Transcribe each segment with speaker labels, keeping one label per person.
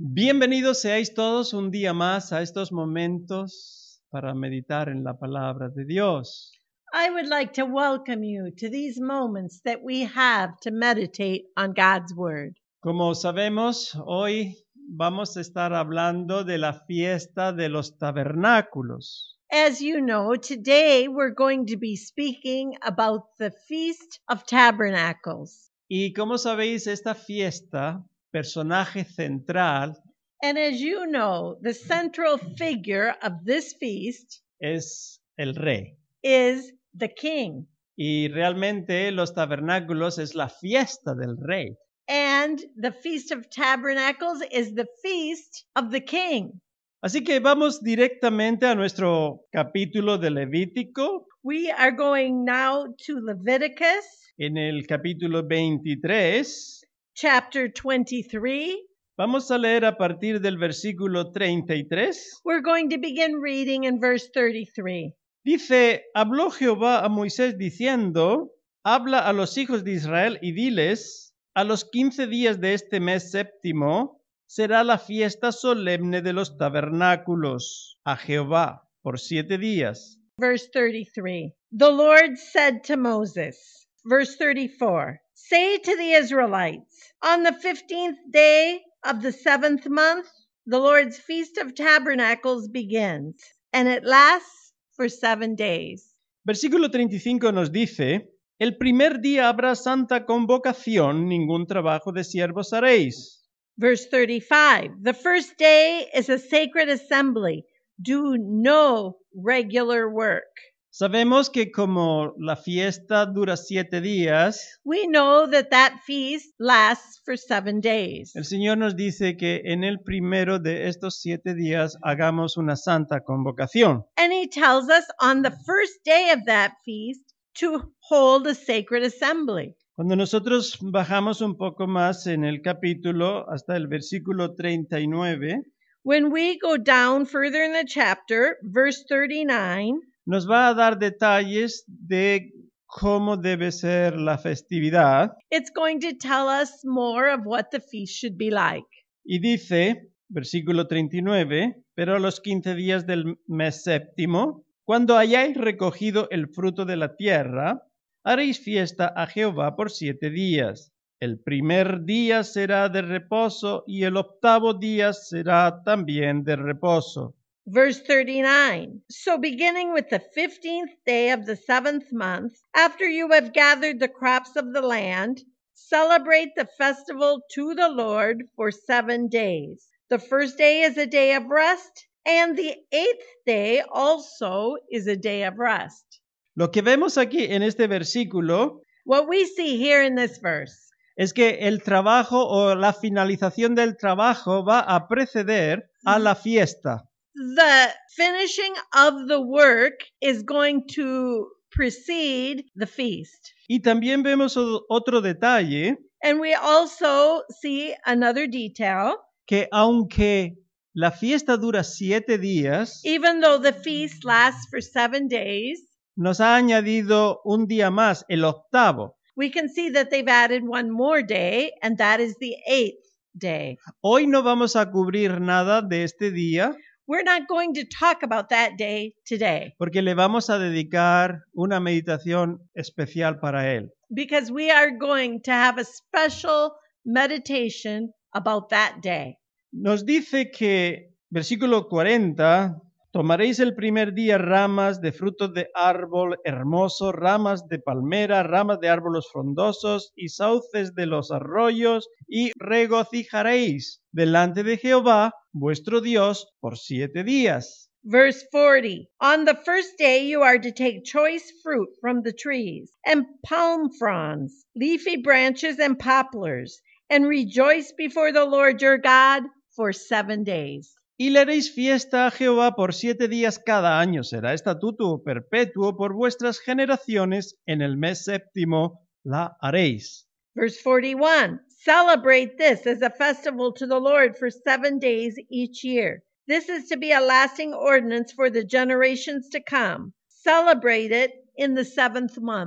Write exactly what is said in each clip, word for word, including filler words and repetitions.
Speaker 1: Bienvenidos seáis todos un día más a estos momentos para meditar en la palabra de Dios.
Speaker 2: I would like to welcome you to these moments that we have to meditate on God's Word.
Speaker 1: Como sabemos, hoy vamos a estar hablando de la fiesta de los tabernáculos.
Speaker 2: As you know, today we're going to be speaking about the Feast of Tabernacles.
Speaker 1: Y como sabéis, esta fiesta, personaje central,
Speaker 2: And as you know, the central figure of this feast
Speaker 1: es el rey.
Speaker 2: is the king.
Speaker 1: Y realmente los tabernáculos es la fiesta del rey.
Speaker 2: And the Feast of Tabernacles is the feast of the king.
Speaker 1: Así que vamos directamente a nuestro capítulo de Levítico.
Speaker 2: We are going now to Leviticus
Speaker 1: En el capítulo veintitrés,
Speaker 2: chapter twenty-three.
Speaker 1: vamos a leer a partir del versículo treinta y tres.
Speaker 2: We're going to begin reading in verse thirty-three.
Speaker 1: Dice, habló Jehová a Moisés diciendo, habla a los hijos de Israel y diles, a los quince días de este mes séptimo será la fiesta solemne de los tabernáculos a Jehová por siete días.
Speaker 2: Verse thirty-three. The Lord said to Moses, verse thirty-four, say to the Israelites, on the fifteenth day of the seventh month, the Lord's Feast of Tabernacles begins, and it lasts for seven days.
Speaker 1: Versículo treinta y cinco nos dice, el primer día habrá santa convocación, ningún trabajo de siervos haréis.
Speaker 2: Verse thirty-five, the first day is a sacred assembly. Do no regular work.
Speaker 1: Sabemos que como la fiesta dura siete días,
Speaker 2: We know that that feast lasts for seven days.
Speaker 1: el Señor nos dice que en el primero de estos siete días hagamos una santa convocación.
Speaker 2: And he tells us on the first day of that feast to hold a sacred assembly.
Speaker 1: Cuando nosotros bajamos un poco más en el capítulo hasta el versículo treinta y nueve,
Speaker 2: When we go down further in the chapter, verse thirty-nine,
Speaker 1: nos va a dar detalles de cómo debe ser la festividad
Speaker 2: it's going to tell us more of what the feast should be like.
Speaker 1: y dice, versículo treinta y nueve, pero a los quince días del mes séptimo, cuando hayáis recogido el fruto de la tierra, haréis fiesta a Jehová por siete días. El primer día será de reposo y el octavo día será también de reposo.
Speaker 2: Verse thirty-nine. So beginning with the fifteenth day of the seventh month, after you have gathered the crops of the land, celebrate the festival to the Lord for seven days. The first day is a day of rest, and the eighth day also is a day of rest.
Speaker 1: Lo que vemos aquí en este versículo
Speaker 2: What we see here in this verse
Speaker 1: es que el trabajo o la finalización del trabajo va a preceder a la fiesta.
Speaker 2: the finishing of the work is going to precede the feast.
Speaker 1: Y también vemos o- otro detalle,
Speaker 2: And we also see another detail.
Speaker 1: que aunque la fiesta dura siete días,
Speaker 2: Even though the feast lasts for seven days,
Speaker 1: nos ha añadido un día más, el octavo.
Speaker 2: we can see that they've added one more day, and that is the eighth day.
Speaker 1: Hoy no vamos a cubrir nada de este día
Speaker 2: We're not going to talk about that day today
Speaker 1: porque le vamos a dedicar una meditación especial para él.
Speaker 2: because we are going to have a special meditation about that day.
Speaker 1: Nos dice que, versículo cuarenta, tomaréis el primer día ramas de frutos de árbol hermoso, ramas de palmera, ramas de árboles frondosos y sauces de los arroyos, y regocijaréis delante de Jehová, vuestro Dios, por siete días.
Speaker 2: Verse forty, on the first day you are to take choice fruit from the trees, and palm fronds, leafy branches, and poplars, and rejoice before the Lord your God for seven days.
Speaker 1: Y le haréis fiesta a Jehová por siete días cada año. Será estatuto perpetuo por vuestras generaciones. En el mes séptimo la haréis.
Speaker 2: Verse forty-one, celebrate this as a festival to the Lord for seven days each year. This is to be a lasting ordinance for the generations to come. Celebrate it in the seventh month.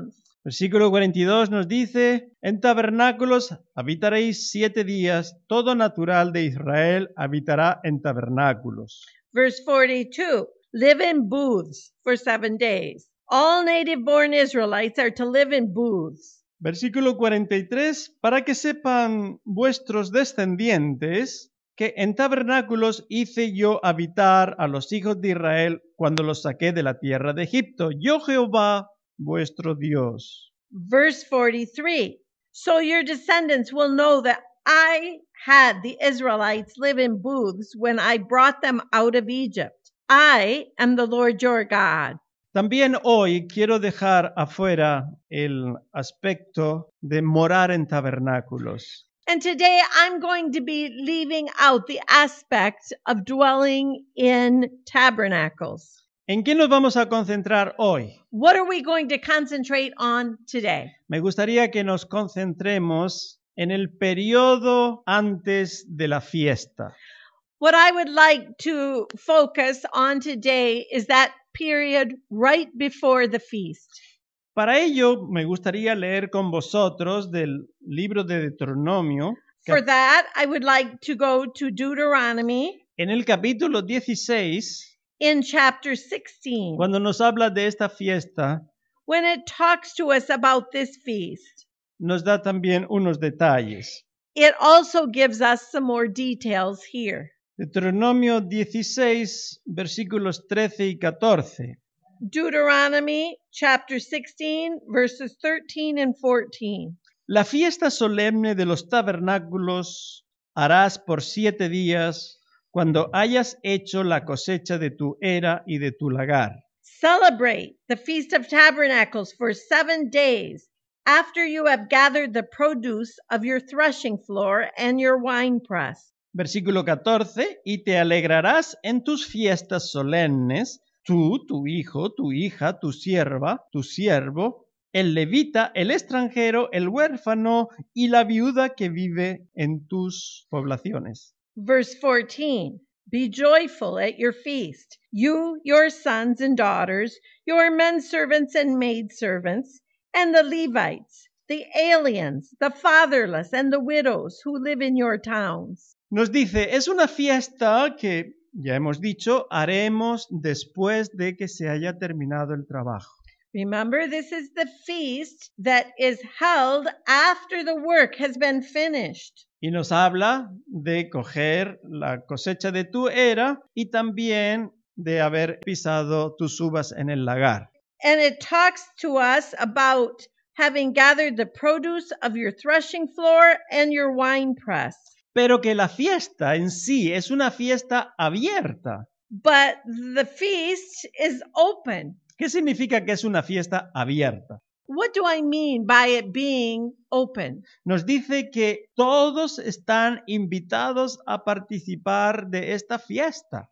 Speaker 1: Versículo cuarenta y dos nos dice, en tabernáculos habitaréis siete días, todo natural de Israel habitará en tabernáculos.
Speaker 2: Verse forty-two, live in booths for seven days. All native-born Israelites are to live in booths.
Speaker 1: Versículo cuarenta y tres, para que sepan vuestros descendientes que en tabernáculos hice yo habitar a los hijos de Israel cuando los saqué de la tierra de Egipto. Yo Jehová, vuestro Dios.
Speaker 2: Verse forty-three, so your descendants will know that I had the Israelites live in booths when I brought them out of Egypt. I am the Lord your God.
Speaker 1: También hoy quiero dejar afuera el aspecto de morar en tabernáculos.
Speaker 2: And today I'm going to be leaving out the aspect of dwelling in tabernacles.
Speaker 1: ¿En qué nos vamos a concentrar hoy?
Speaker 2: What are we going to concentrate on today?
Speaker 1: Me gustaría que nos concentremos en el periodo antes de la fiesta.
Speaker 2: What I would like to focus on today is that period right before the feast.
Speaker 1: Para ello, me gustaría leer con vosotros del libro de Deuteronomio,
Speaker 2: For that, I would like to go to Deuteronomy
Speaker 1: en el capítulo dieciséis,
Speaker 2: in chapter sixteen,
Speaker 1: cuando nos habla de esta fiesta,
Speaker 2: when it talks to us about this feast.
Speaker 1: nos da también unos detalles.
Speaker 2: It also gives us some more details here.
Speaker 1: Deuteronomio dieciséis, versículos trece y catorce.
Speaker 2: Deuteronomy chapter sixteen, verses thirteen and fourteen.
Speaker 1: La fiesta solemne de los tabernáculos harás por siete días cuando hayas hecho la cosecha de tu era y de tu lagar.
Speaker 2: Celebrate the Feast of Tabernacles for seven days after you have gathered the produce of your threshing floor and your winepress.
Speaker 1: Versículo catorce, y te alegrarás en tus fiestas solemnes, tú, tu hijo, tu hija, tu sierva, tu siervo, el levita, el extranjero, el huérfano y la viuda que vive en tus poblaciones.
Speaker 2: Verse fourteen, be joyful at your feast, you, your sons and daughters, your men servants and maid servants, and the Levites, the aliens, the fatherless, and the widows who live in your towns.
Speaker 1: Nos dice, es una fiesta que, ya hemos dicho, haremos después de que se haya terminado el trabajo.
Speaker 2: Remember, this is the feast that is held after the work has been finished.
Speaker 1: Y nos habla de coger la cosecha de tu era y también de haber pisado tus uvas en el lagar.
Speaker 2: And it talks to us about having gathered the produce of your threshing floor and your winepress.
Speaker 1: Pero que la fiesta en sí es una fiesta abierta.
Speaker 2: But the feast is open.
Speaker 1: ¿Qué significa que es una fiesta abierta?
Speaker 2: What do I mean by it being open?
Speaker 1: Nos dice que todos están invitados a participar de esta fiesta.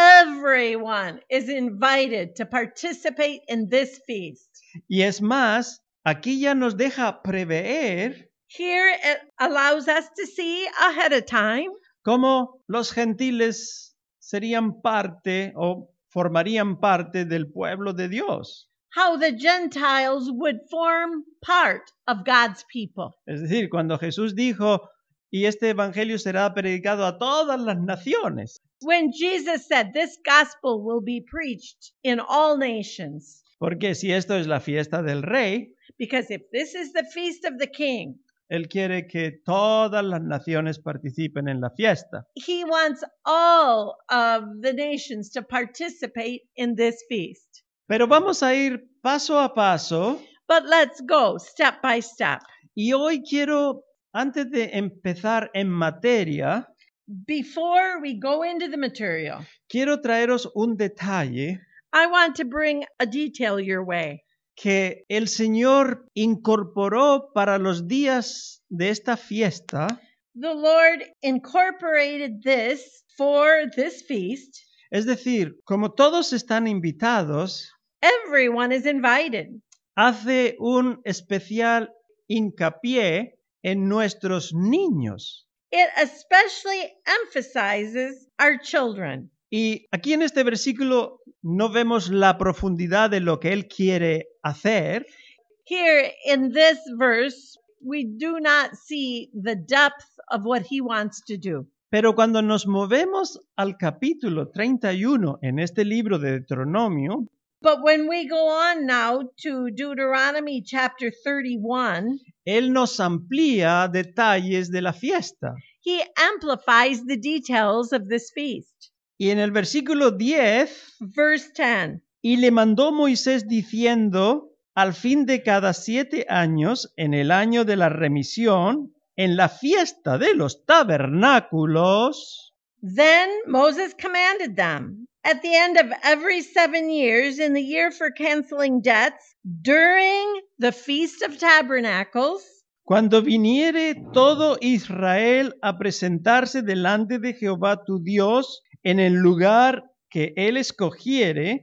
Speaker 2: Everyone is invited to participate in this feast.
Speaker 1: Y es más, aquí ya nos deja prever
Speaker 2: Here it allows us to see ahead of time
Speaker 1: cómo los gentiles serían parte o formarían parte del pueblo de Dios.
Speaker 2: how the Gentiles would form part of God's people.
Speaker 1: Es decir, cuando Jesús dijo, y este evangelio será predicado a todas las naciones.
Speaker 2: When Jesus said, this gospel will be preached in all nations.
Speaker 1: Porque si esto es la fiesta del rey,
Speaker 2: Because if this is the feast of the king,
Speaker 1: él quiere que todas las naciones participen en la fiesta.
Speaker 2: he wants all of the nations to participate in this feast.
Speaker 1: Pero vamos a ir paso a paso.
Speaker 2: But let's go step by step.
Speaker 1: Y hoy quiero, antes de empezar en materia,
Speaker 2: Before we go into the material,
Speaker 1: quiero traeros un detalle
Speaker 2: I want to bring a detail your way.
Speaker 1: que el Señor incorporó para los días de esta fiesta.
Speaker 2: The Lord incorporated this for this feast.
Speaker 1: Es decir, como todos están invitados,
Speaker 2: Everyone is invited.
Speaker 1: hace un especial hincapié en nuestros niños.
Speaker 2: It especially emphasizes our children.
Speaker 1: Y aquí en este versículo no vemos la profundidad de lo que Él quiere hacer,
Speaker 2: Here in this verse, we do not see the depth of what he wants to do.
Speaker 1: Pero cuando nos movemos al capítulo treinta y uno en este libro de Deuteronomio,
Speaker 2: But when we go on now to Deuteronomy chapter thirty-one,
Speaker 1: él nos amplía detalles de la fiesta.
Speaker 2: he amplifies the details of this feast.
Speaker 1: Y en el versículo diez,
Speaker 2: Verse ten.
Speaker 1: y le mandó Moisés diciendo, al fin de cada siete años, en el año de la remisión, en la fiesta de los tabernáculos,
Speaker 2: Then Moses commanded them, at the end of every seven years, in the year for canceling debts, during the Feast of Tabernacles,
Speaker 1: cuando viniere todo Israel a presentarse delante de Jehová tu Dios en el lugar que él escogiere,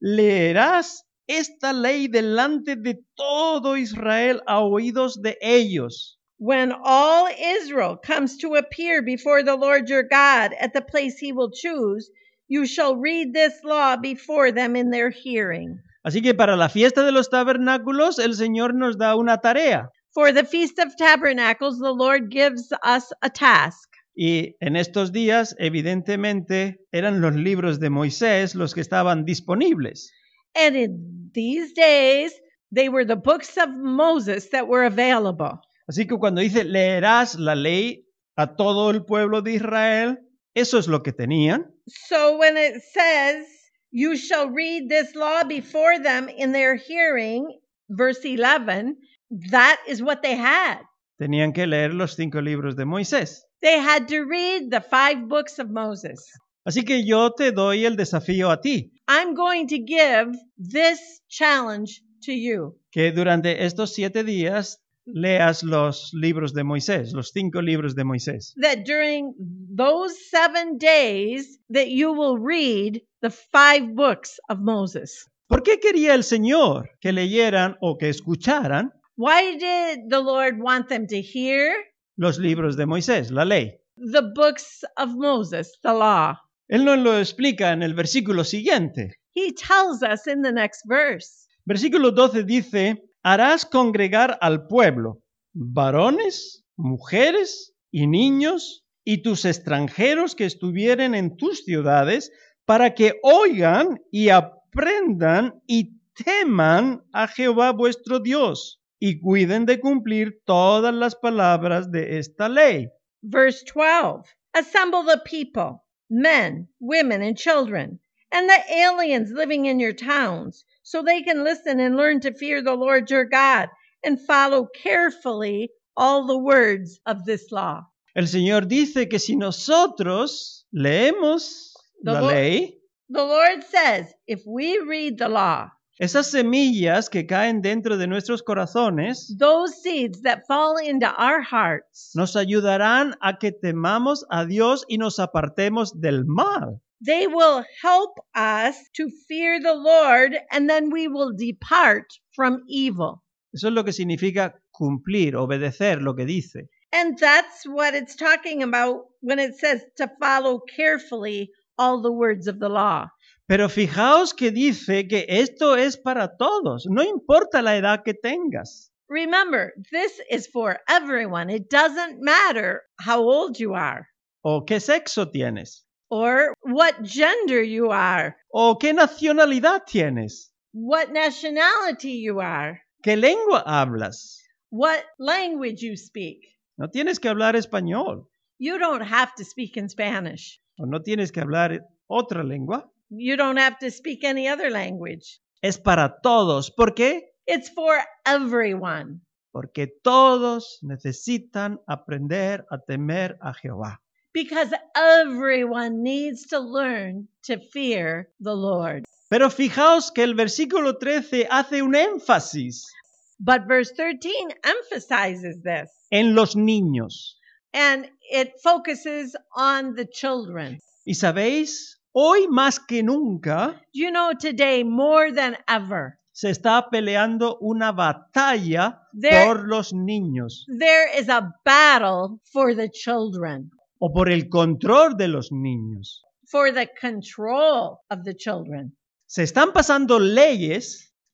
Speaker 1: leerás esta ley delante de todo Israel a oídos de ellos.
Speaker 2: when all Israel comes to appear before the Lord your God at the place he will choose, you shall read this law before them in their hearing.
Speaker 1: Así que para la fiesta de los tabernáculos, el Señor nos da una tarea.
Speaker 2: For the Feast of Tabernacles, the Lord gives us a task.
Speaker 1: Y en estos días, evidentemente, eran los libros de Moisés los que estaban disponibles.
Speaker 2: And in these days, they were the books of Moses that were available.
Speaker 1: Así que cuando dice, leerás la ley a todo el pueblo de Israel, eso es lo que tenían.
Speaker 2: So when it says, you shall read this law before them in their hearing, verse eleven, that is what they had.
Speaker 1: Tenían que leer los cinco libros de Moisés.
Speaker 2: They had to read the five books of Moses.
Speaker 1: Así que yo te doy el desafío a ti,
Speaker 2: I'm going to give this challenge to you.
Speaker 1: que durante estos siete días leas los libros de Moisés, los cinco libros de Moisés.
Speaker 2: That during those seven days that you will read the five books of Moses.
Speaker 1: ¿Por qué quería el Señor que leyeran o que escucharan
Speaker 2: Why did the Lord want them to hear
Speaker 1: los libros de Moisés, la ley?
Speaker 2: the books of Moses, the law?
Speaker 1: Él nos lo explica en el versículo siguiente.
Speaker 2: He tells us in the next verse.
Speaker 1: Versículo doce dice, harás congregar al pueblo, varones, mujeres y niños, y tus extranjeros que estuvieren en tus ciudades, para que oigan y aprendan y teman a Jehová vuestro Dios, y cuiden de cumplir todas las palabras de esta ley.
Speaker 2: Verse twelve. Assemble the people, men, women, and children, and the aliens living in your towns, so they can listen and learn to fear the Lord your God and follow carefully all the words of this law.
Speaker 1: El Señor dice que si nosotros leemos
Speaker 2: The
Speaker 1: la
Speaker 2: Lord-
Speaker 1: ley,
Speaker 2: The Lord says, if we read the law,
Speaker 1: esas semillas que caen dentro de nuestros corazones
Speaker 2: those seeds that fall into our hearts,
Speaker 1: nos ayudarán a que temamos a Dios y nos apartemos del mal.
Speaker 2: they will help us to fear the Lord, and then we will depart from evil.
Speaker 1: Eso es lo que significa cumplir, obedecer lo que dice.
Speaker 2: And that's what it's talking about when it says to follow carefully all the words of the law.
Speaker 1: Pero fijaos que dice que esto es para todos, no importa la edad que tengas.
Speaker 2: Remember, this is for everyone. It doesn't matter how old you are
Speaker 1: O qué sexo tienes,
Speaker 2: or what gender you are,
Speaker 1: o qué nacionalidad tienes,
Speaker 2: what nationality you are,
Speaker 1: qué lengua hablas.
Speaker 2: what language you speak.
Speaker 1: No tienes que hablar español,
Speaker 2: You don't have to speak in Spanish.
Speaker 1: o no tienes que hablar otra lengua.
Speaker 2: You don't have to speak any other language.
Speaker 1: Es para todos. ¿Por qué?
Speaker 2: It's for everyone.
Speaker 1: Porque todos necesitan aprender a temer a Jehová.
Speaker 2: Because everyone needs to learn to fear the Lord.
Speaker 1: Pero fijaos que el versículo trece hace un énfasis
Speaker 2: But verse thirteen emphasizes this,
Speaker 1: en los niños.
Speaker 2: and it focuses on the children.
Speaker 1: Y sabéis, hoy más que nunca
Speaker 2: You know, today more than ever,
Speaker 1: se está peleando una batalla
Speaker 2: There-
Speaker 1: por los niños
Speaker 2: there is a battle for the children,
Speaker 1: o por el control de los niños.
Speaker 2: for the control of the children.
Speaker 1: Se están pasando leyes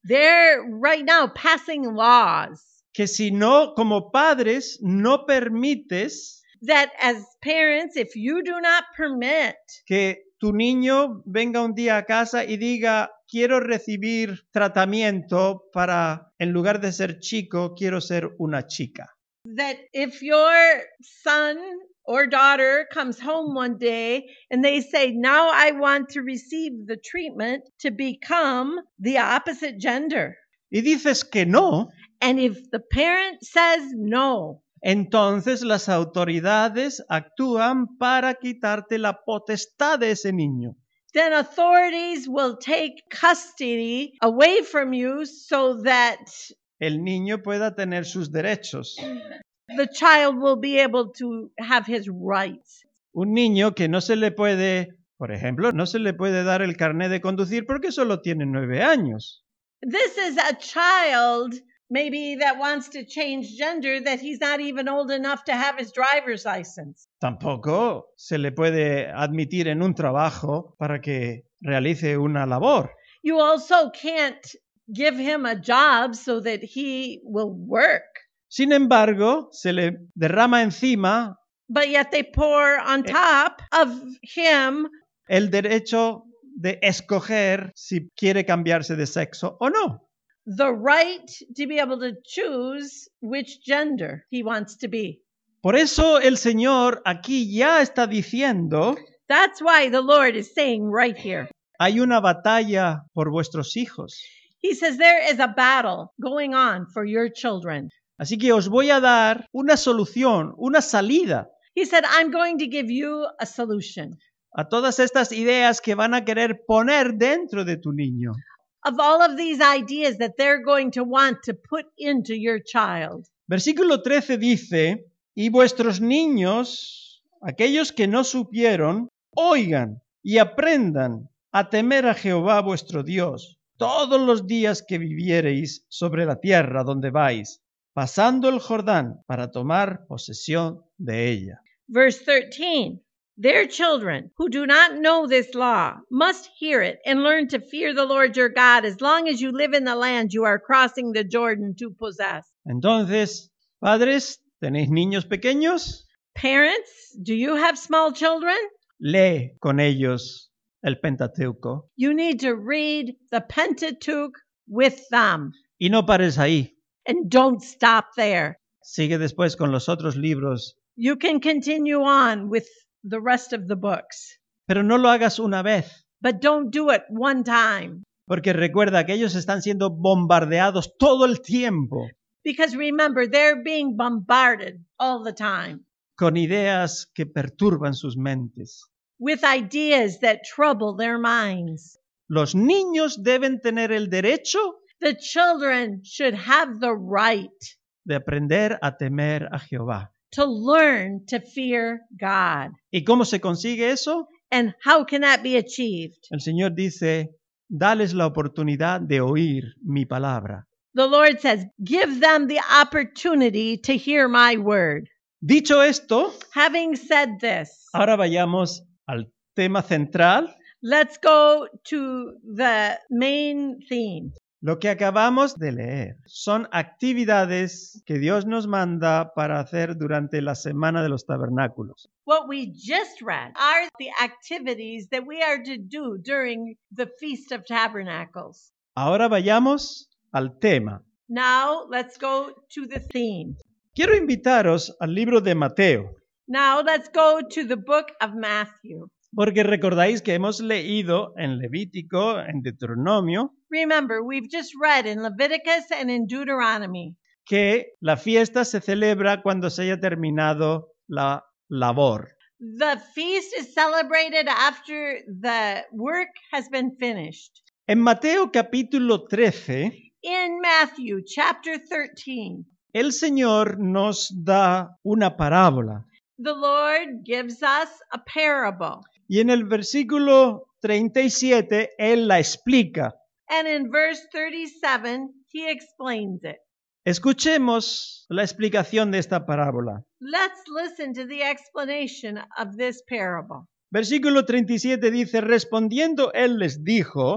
Speaker 2: They're right now passing laws
Speaker 1: que si no, como padres, no permites
Speaker 2: that as parents, if you do not permit
Speaker 1: que tu niño venga un día a casa y diga, quiero recibir tratamiento para, en lugar de ser chico, quiero ser una chica.
Speaker 2: that if your son or daughter comes home one day and they say, now I want to receive the treatment to become the opposite gender.
Speaker 1: Y dices que no,
Speaker 2: And if the parent says no,
Speaker 1: entonces las autoridades actúan para quitarte la potestad de ese niño.
Speaker 2: then authorities will take custody away from you so that
Speaker 1: El niño pueda tener sus derechos.
Speaker 2: the child will be able to have his rights.
Speaker 1: Un niño que no se le puede, por ejemplo, no se le puede dar el carnet de conducir porque solo tiene nueve años.
Speaker 2: This is a child maybe that wants to change gender that he's not even old enough to have his driver's license.
Speaker 1: Tampoco se le puede admitir en un trabajo para que realice una labor.
Speaker 2: You also can't give him a job so that he will work.
Speaker 1: Sin embargo, se le derrama encima
Speaker 2: But yet they pour on top of him
Speaker 1: el derecho de escoger si quiere cambiarse de sexo o no.
Speaker 2: the right to be able to choose which gender he wants to be.
Speaker 1: Por eso el Señor aquí ya está diciendo,
Speaker 2: That's why the Lord is saying right here.
Speaker 1: hay una batalla por vuestros hijos.
Speaker 2: He says there is a battle going on for your children.
Speaker 1: Así que os voy a dar una solución, una salida
Speaker 2: He said, I'm going to give you a solution.
Speaker 1: a todas estas ideas que van a querer poner dentro de tu niño.
Speaker 2: Of all of these ideas that they're going to want to put into your child.
Speaker 1: Versículo trece dice, y vuestros niños, aquellos que no supieron, oigan y aprendan a temer a Jehová vuestro Dios todos los días que viviereis sobre la tierra donde vais, pasando el Jordán para tomar posesión de ella.
Speaker 2: Verse thirteen. Their children who do not know this law must hear it and learn to fear the Lord your God as long as you live in the land you are crossing the Jordan to possess.
Speaker 1: Entonces, padres, ¿tenéis niños pequeños?
Speaker 2: Parents, do you have small children?
Speaker 1: Lee con ellos el Pentateuco
Speaker 2: You need to read the Pentateuch with them.
Speaker 1: y no pares ahí.
Speaker 2: And don't stop there.
Speaker 1: Sigue después con los otros libros,
Speaker 2: You can continue on with the rest of the books,
Speaker 1: pero no lo hagas una vez,
Speaker 2: but don't do it one time.
Speaker 1: porque recuerda que ellos están siendo bombardeados todo el tiempo
Speaker 2: Because remember, they're being bombarded all the time
Speaker 1: con ideas que perturban sus mentes.
Speaker 2: with ideas that trouble their minds.
Speaker 1: Los niños deben tener el derecho
Speaker 2: The children should have the right
Speaker 1: de aprender a temer a Jehová.
Speaker 2: to learn to fear God.
Speaker 1: ¿Y cómo se consigue eso?
Speaker 2: And how can that be achieved?
Speaker 1: El Señor dice, dales la oportunidad de oír mi palabra.
Speaker 2: The Lord says, give them the opportunity to hear my word.
Speaker 1: Dicho esto,
Speaker 2: Having said this,
Speaker 1: ahora vayamos al tema central,
Speaker 2: let's go to the main theme.
Speaker 1: lo que acabamos de leer. Son actividades que Dios nos manda para hacer durante la Semana de los Tabernáculos.
Speaker 2: What we just read are the activities that we are to do during the Feast of Tabernacles.
Speaker 1: Ahora vayamos al tema.
Speaker 2: Now, let's go to the theme.
Speaker 1: Quiero invitaros al libro de Mateo,
Speaker 2: Now, let's go to the book of Matthew.
Speaker 1: porque recordáis que hemos leído en Levítico, en Deuteronomio,
Speaker 2: Remember, we've just read in Leviticus and in Deuteronomy
Speaker 1: que la fiesta se celebra cuando se haya terminado la labor.
Speaker 2: the feast is celebrated after the work has been finished.
Speaker 1: En Mateo capítulo trece,
Speaker 2: In Matthew chapter thirteen,
Speaker 1: el Señor nos da una parábola.
Speaker 2: the Lord gives us a parable.
Speaker 1: Y en el versículo treinta y siete, Él la explica.
Speaker 2: And in verse thirty-seven, he explains it.
Speaker 1: Escuchemos la explicación de esta parábola.
Speaker 2: Let's listen to the explanation of this parable.
Speaker 1: Versículo treinta y siete dice, respondiendo Él les dijo,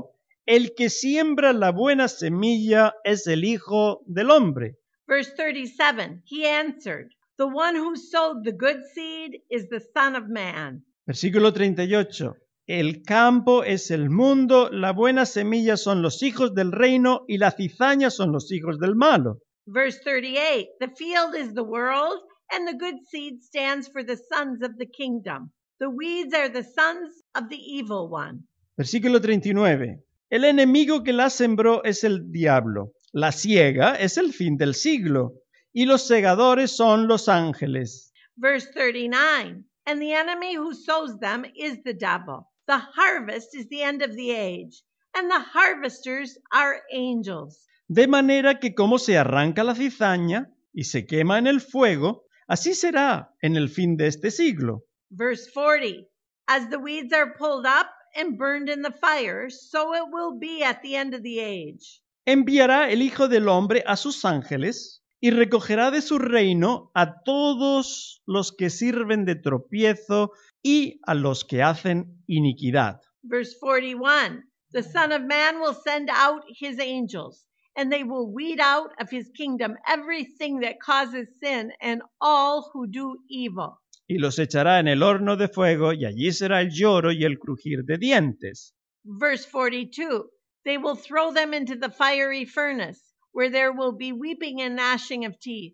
Speaker 1: el que siembra la buena semilla es el Hijo del Hombre.
Speaker 2: Verse thirty-seven, he answered, the one who sowed the good seed is the Son of Man.
Speaker 1: Versículo treinta y ocho. El campo es el mundo, la buena semilla son los hijos del reino y la cizaña son los hijos del malo.
Speaker 2: Verse thirty-eight, the field is the world, and the good seed stands for the sons of the kingdom. The weeds are the sons of the evil one.
Speaker 1: Versículo treinta y nueve. El enemigo que la sembró es el diablo. La siega es el fin del siglo, y los segadores son los ángeles.
Speaker 2: Verse thirty-nine, and the enemy who sows them is the devil. The harvest is the end of the age, and the harvesters are angels.
Speaker 1: De manera que como se arranca la cizaña y se quema en el fuego, así será en el fin de este siglo.
Speaker 2: Verse forty, as the weeds are pulled up and burned in the fire, so it will be at the end of the age.
Speaker 1: Enviará el Hijo del Hombre a sus ángeles y recogerá de su reino a todos los que sirven de tropiezo y a los que hacen iniquidad.
Speaker 2: Verse forty-one, the Son of Man will send out his angels, and they will weed out of his kingdom everything that causes sin and all who do evil.
Speaker 1: Y los echará en el horno de fuego, y allí será el lloro y el crujir de dientes.
Speaker 2: Verse forty-two, they will throw them into the fiery furnace, where there will be weeping and gnashing of teeth.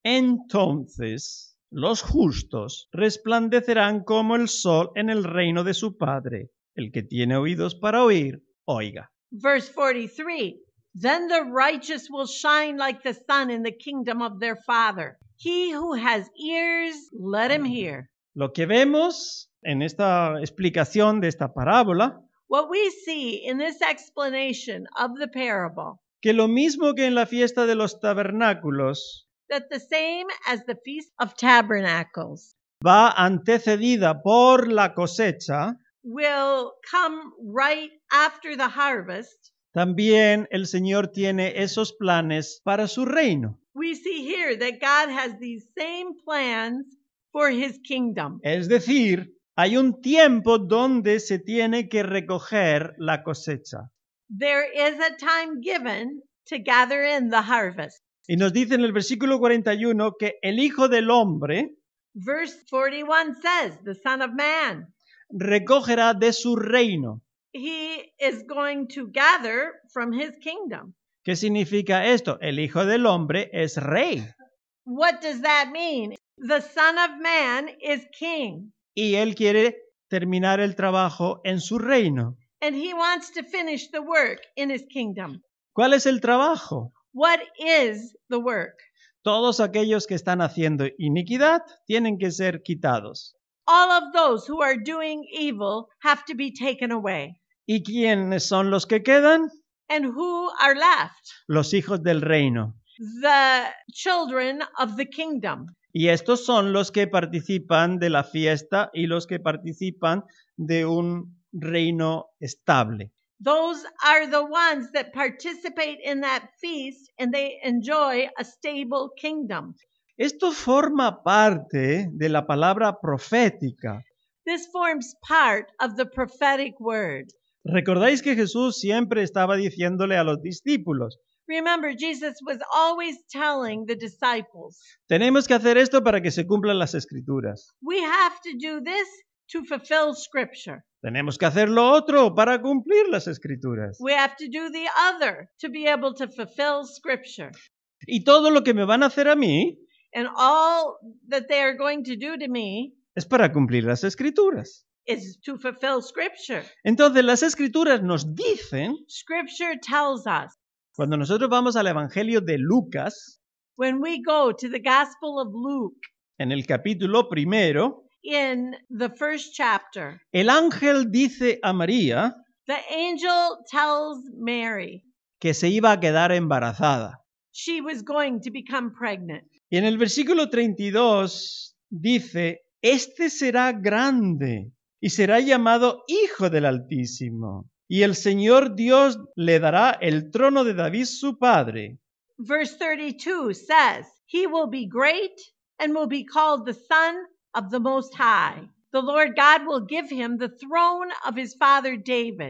Speaker 1: Entonces los justos resplandecerán como el sol en el reino de su Padre. El que tiene oídos para oír, oiga.
Speaker 2: Verse forty-three, then the righteous will shine like the sun in the kingdom of their Father. He who has ears, let him hear.
Speaker 1: Lo que vemos en esta explicación de esta parábola,
Speaker 2: What we see in this explanation of the parable,
Speaker 1: que lo mismo que en la fiesta de los tabernáculos,
Speaker 2: that the same as the Feast of Tabernacles
Speaker 1: va antecedida por la cosecha,
Speaker 2: will come right after the harvest,
Speaker 1: también el Señor tiene esos planes para su reino.
Speaker 2: we see here that God has these same plans for his kingdom.
Speaker 1: Es decir, hay un tiempo donde se tiene que recoger la cosecha.
Speaker 2: There is a time given to gather in the harvest.
Speaker 1: Y nos dice en el versículo cuarenta y uno que el Hijo del Hombre
Speaker 2: Verse forty-one says, the Son of Man,
Speaker 1: recogerá de su reino.
Speaker 2: he is going to gather from his kingdom.
Speaker 1: ¿Qué significa esto? El Hijo del Hombre es rey
Speaker 2: What does that mean? The Son of Man is king,
Speaker 1: y él quiere terminar el trabajo en su reino.
Speaker 2: and he wants to finish the work in his kingdom.
Speaker 1: ¿Cuál es el trabajo?
Speaker 2: What is the work?
Speaker 1: Todos aquellos que están haciendo iniquidad tienen que ser quitados.
Speaker 2: All of those who are doing evil have to be taken away.
Speaker 1: ¿Y quiénes son los que quedan?
Speaker 2: And who are left?
Speaker 1: Los hijos del reino.
Speaker 2: The children of the kingdom.
Speaker 1: Y estos son los que participan de la fiesta y los que participan de un reino estable.
Speaker 2: Those are the ones that participate in that feast and they enjoy a stable kingdom.
Speaker 1: Esto forma parte de la palabra profética.
Speaker 2: This forms part of the prophetic word.
Speaker 1: ¿Recordáis que Jesús siempre estaba diciéndole a los discípulos,
Speaker 2: Remember, Jesus was always telling the disciples,
Speaker 1: tenemos que hacer esto para que se cumplan las escrituras?
Speaker 2: we have to do this to fulfill scripture.
Speaker 1: Tenemos que hacer lo otro para cumplir las escrituras.
Speaker 2: We have to do the other to be able to fulfill scripture.
Speaker 1: Y todo lo que me van a hacer a mí
Speaker 2: And all that they are going to do to me
Speaker 1: es para cumplir las escrituras.
Speaker 2: is to fulfill scripture.
Speaker 1: Entonces las escrituras nos dicen,
Speaker 2: Scripture tells us
Speaker 1: cuando nosotros vamos al Evangelio de Lucas,
Speaker 2: when we go to the Gospel of Luke
Speaker 1: en el capítulo primero,
Speaker 2: in the first chapter,
Speaker 1: el ángel dice a María
Speaker 2: the angel tells Mary
Speaker 1: que se iba a quedar embarazada.
Speaker 2: she was going to become pregnant.
Speaker 1: Y en el versículo treinta y dos dice, este será grande y será llamado Hijo del Altísimo. Y el Señor Dios le dará el trono de David su padre.
Speaker 2: Verse thirty-two says, he will be great and will be called the Son of the Most High. The Lord God will give him the throne of his father David.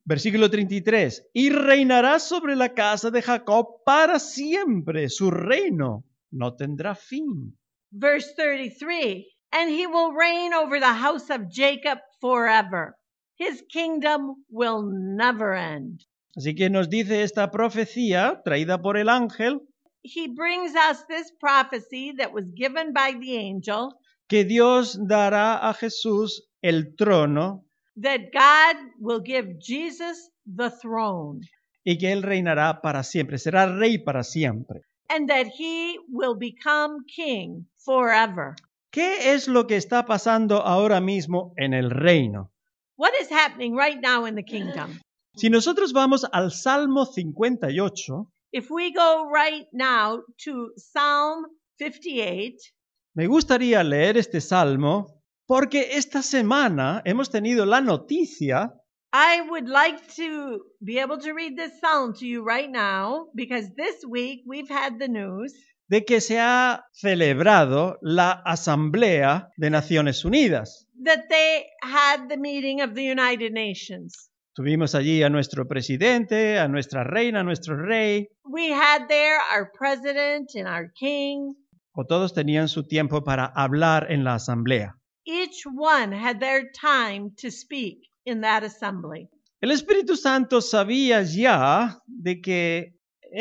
Speaker 1: Versículo treinta y tres. Y reinará sobre la casa de Jacob para siempre. Su reino no tendrá fin.
Speaker 2: Verse thirty-three, and he will reign over the house of Jacob forever. His kingdom will never end.
Speaker 1: Así que nos dice esta profecía traída por el ángel
Speaker 2: He brings us this prophecy that was given by the angel
Speaker 1: que Dios dará a Jesús el trono
Speaker 2: that God will give Jesus the throne
Speaker 1: y que Él reinará para siempre, será rey para siempre.
Speaker 2: and that he will become king forever.
Speaker 1: ¿Qué es lo que está pasando ahora mismo en el reino?
Speaker 2: What is happening right now in the kingdom?
Speaker 1: Si nosotros vamos al Salmo cincuenta y ocho,
Speaker 2: If we go right now to Psalm fifty-eight,
Speaker 1: me gustaría leer este salmo porque esta semana hemos tenido la noticia
Speaker 2: I would like to be able to read this psalm to you right now because this week we've had the news
Speaker 1: de que se ha celebrado la Asamblea de Naciones Unidas.
Speaker 2: that they had the meeting of the United Nations.
Speaker 1: Tuvimos allí a nuestro presidente, a nuestra reina, a nuestro rey,
Speaker 2: We had there our president and our king.
Speaker 1: o todos tenían su tiempo para hablar en la asamblea.
Speaker 2: Each one had their time to speak in that assembly.
Speaker 1: El Espíritu Santo sabía ya de que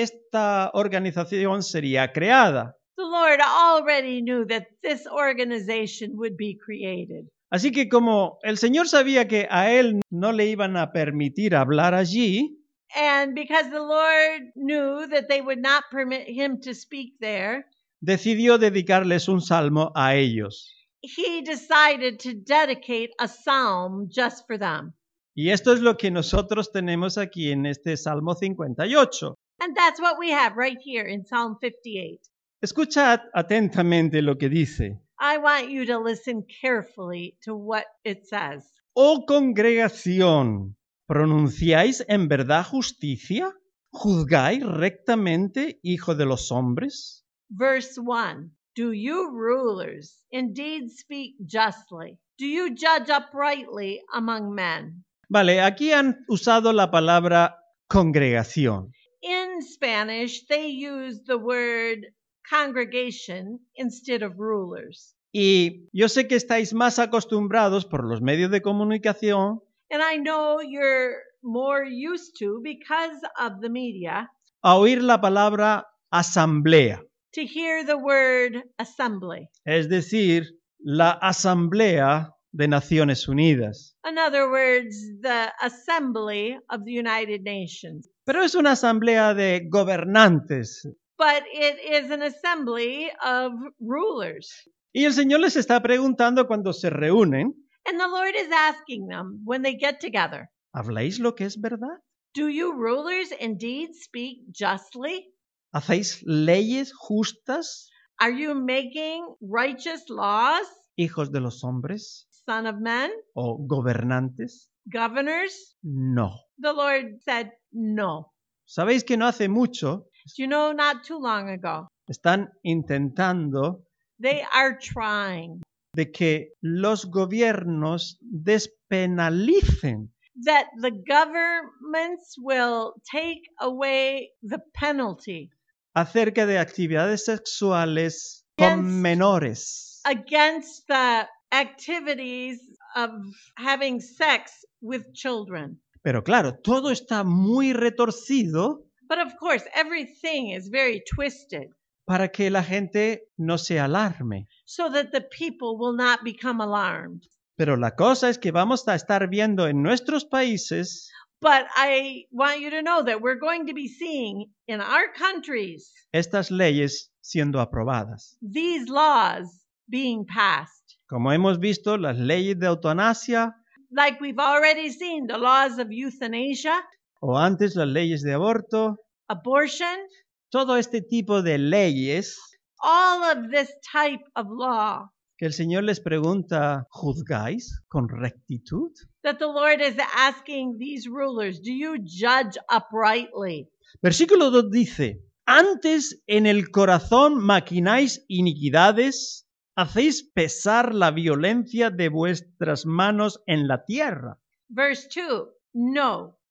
Speaker 1: esta organización sería creada.
Speaker 2: The Lord already knew that this organization would be created.
Speaker 1: Así que como el Señor sabía que a él no le iban a permitir hablar allí,
Speaker 2: And because the Lord knew that they would not permit him to speak there,
Speaker 1: decidió dedicarles un salmo a ellos.
Speaker 2: he decided to dedicate a psalm just for them.
Speaker 1: Y esto es lo que nosotros tenemos aquí en este Salmo cincuenta y ocho.
Speaker 2: And that's what we have right here in Psalm fifty-eight.
Speaker 1: Escuchad atentamente lo que dice.
Speaker 2: I want you to listen carefully to what it says.
Speaker 1: Oh congregación, ¿pronunciáis en verdad justicia? ¿Juzgáis rectamente, hijo de los hombres?
Speaker 2: Verse one. Do you rulers indeed speak justly? Do you judge uprightly among men?
Speaker 1: Vale, aquí han usado la palabra congregación.
Speaker 2: In Spanish, they use the word congregation instead of rulers.
Speaker 1: Y yo sé que estáis más acostumbrados por los medios de comunicación
Speaker 2: And I know you're more used to, because of the media,
Speaker 1: a oír la palabra asamblea,
Speaker 2: to hear the word assembly.
Speaker 1: es decir, la Asamblea de Naciones Unidas.
Speaker 2: In other words, the assembly of the United Nations.
Speaker 1: Pero es una asamblea de gobernantes.
Speaker 2: But it is an assembly of rulers.
Speaker 1: Y el Señor les está preguntando cuando se reúnen,
Speaker 2: And the Lord is asking them when they get together,
Speaker 1: ¿habláis lo que es verdad?
Speaker 2: do you rulers indeed speak justly?
Speaker 1: ¿Hacéis leyes justas,
Speaker 2: Are you making righteous laws,
Speaker 1: hijos de los hombres
Speaker 2: son of men,
Speaker 1: o gobernantes?
Speaker 2: governors?
Speaker 1: No.
Speaker 2: The Lord said, no.
Speaker 1: ¿Sabéis que no hace mucho
Speaker 2: Do you know, not too long ago,
Speaker 1: están intentando
Speaker 2: they are trying
Speaker 1: de que los gobiernos despenalicen
Speaker 2: that the governments will take away the penalty
Speaker 1: acerca de actividades sexuales con
Speaker 2: Yes.
Speaker 1: menores?
Speaker 2: against the activities of having sex with children.
Speaker 1: Pero claro, todo está muy retorcido
Speaker 2: But of course, everything is very twisted
Speaker 1: para que la gente no se alarme.
Speaker 2: so that the people will not become alarmed.
Speaker 1: Pero la cosa es que vamos a estar viendo en nuestros países
Speaker 2: But I want you to know that we're going to be seeing in our countries
Speaker 1: estas leyes siendo aprobadas.
Speaker 2: these laws being passed.
Speaker 1: Como hemos visto, las leyes de eutanasia
Speaker 2: Like we've already seen the laws of euthanasia,
Speaker 1: o antes las leyes de aborto,
Speaker 2: abortion,
Speaker 1: todo este tipo de leyes
Speaker 2: all of this type of law
Speaker 1: que el Señor les pregunta, ¿juzgáis con rectitud?
Speaker 2: that the Lord is asking these rulers, do you judge uprightly?
Speaker 1: Versículo dos dice, antes en el corazón maquináis iniquidades, hacéis pesar la violencia de vuestras manos en la tierra.
Speaker 2: Verse two, no,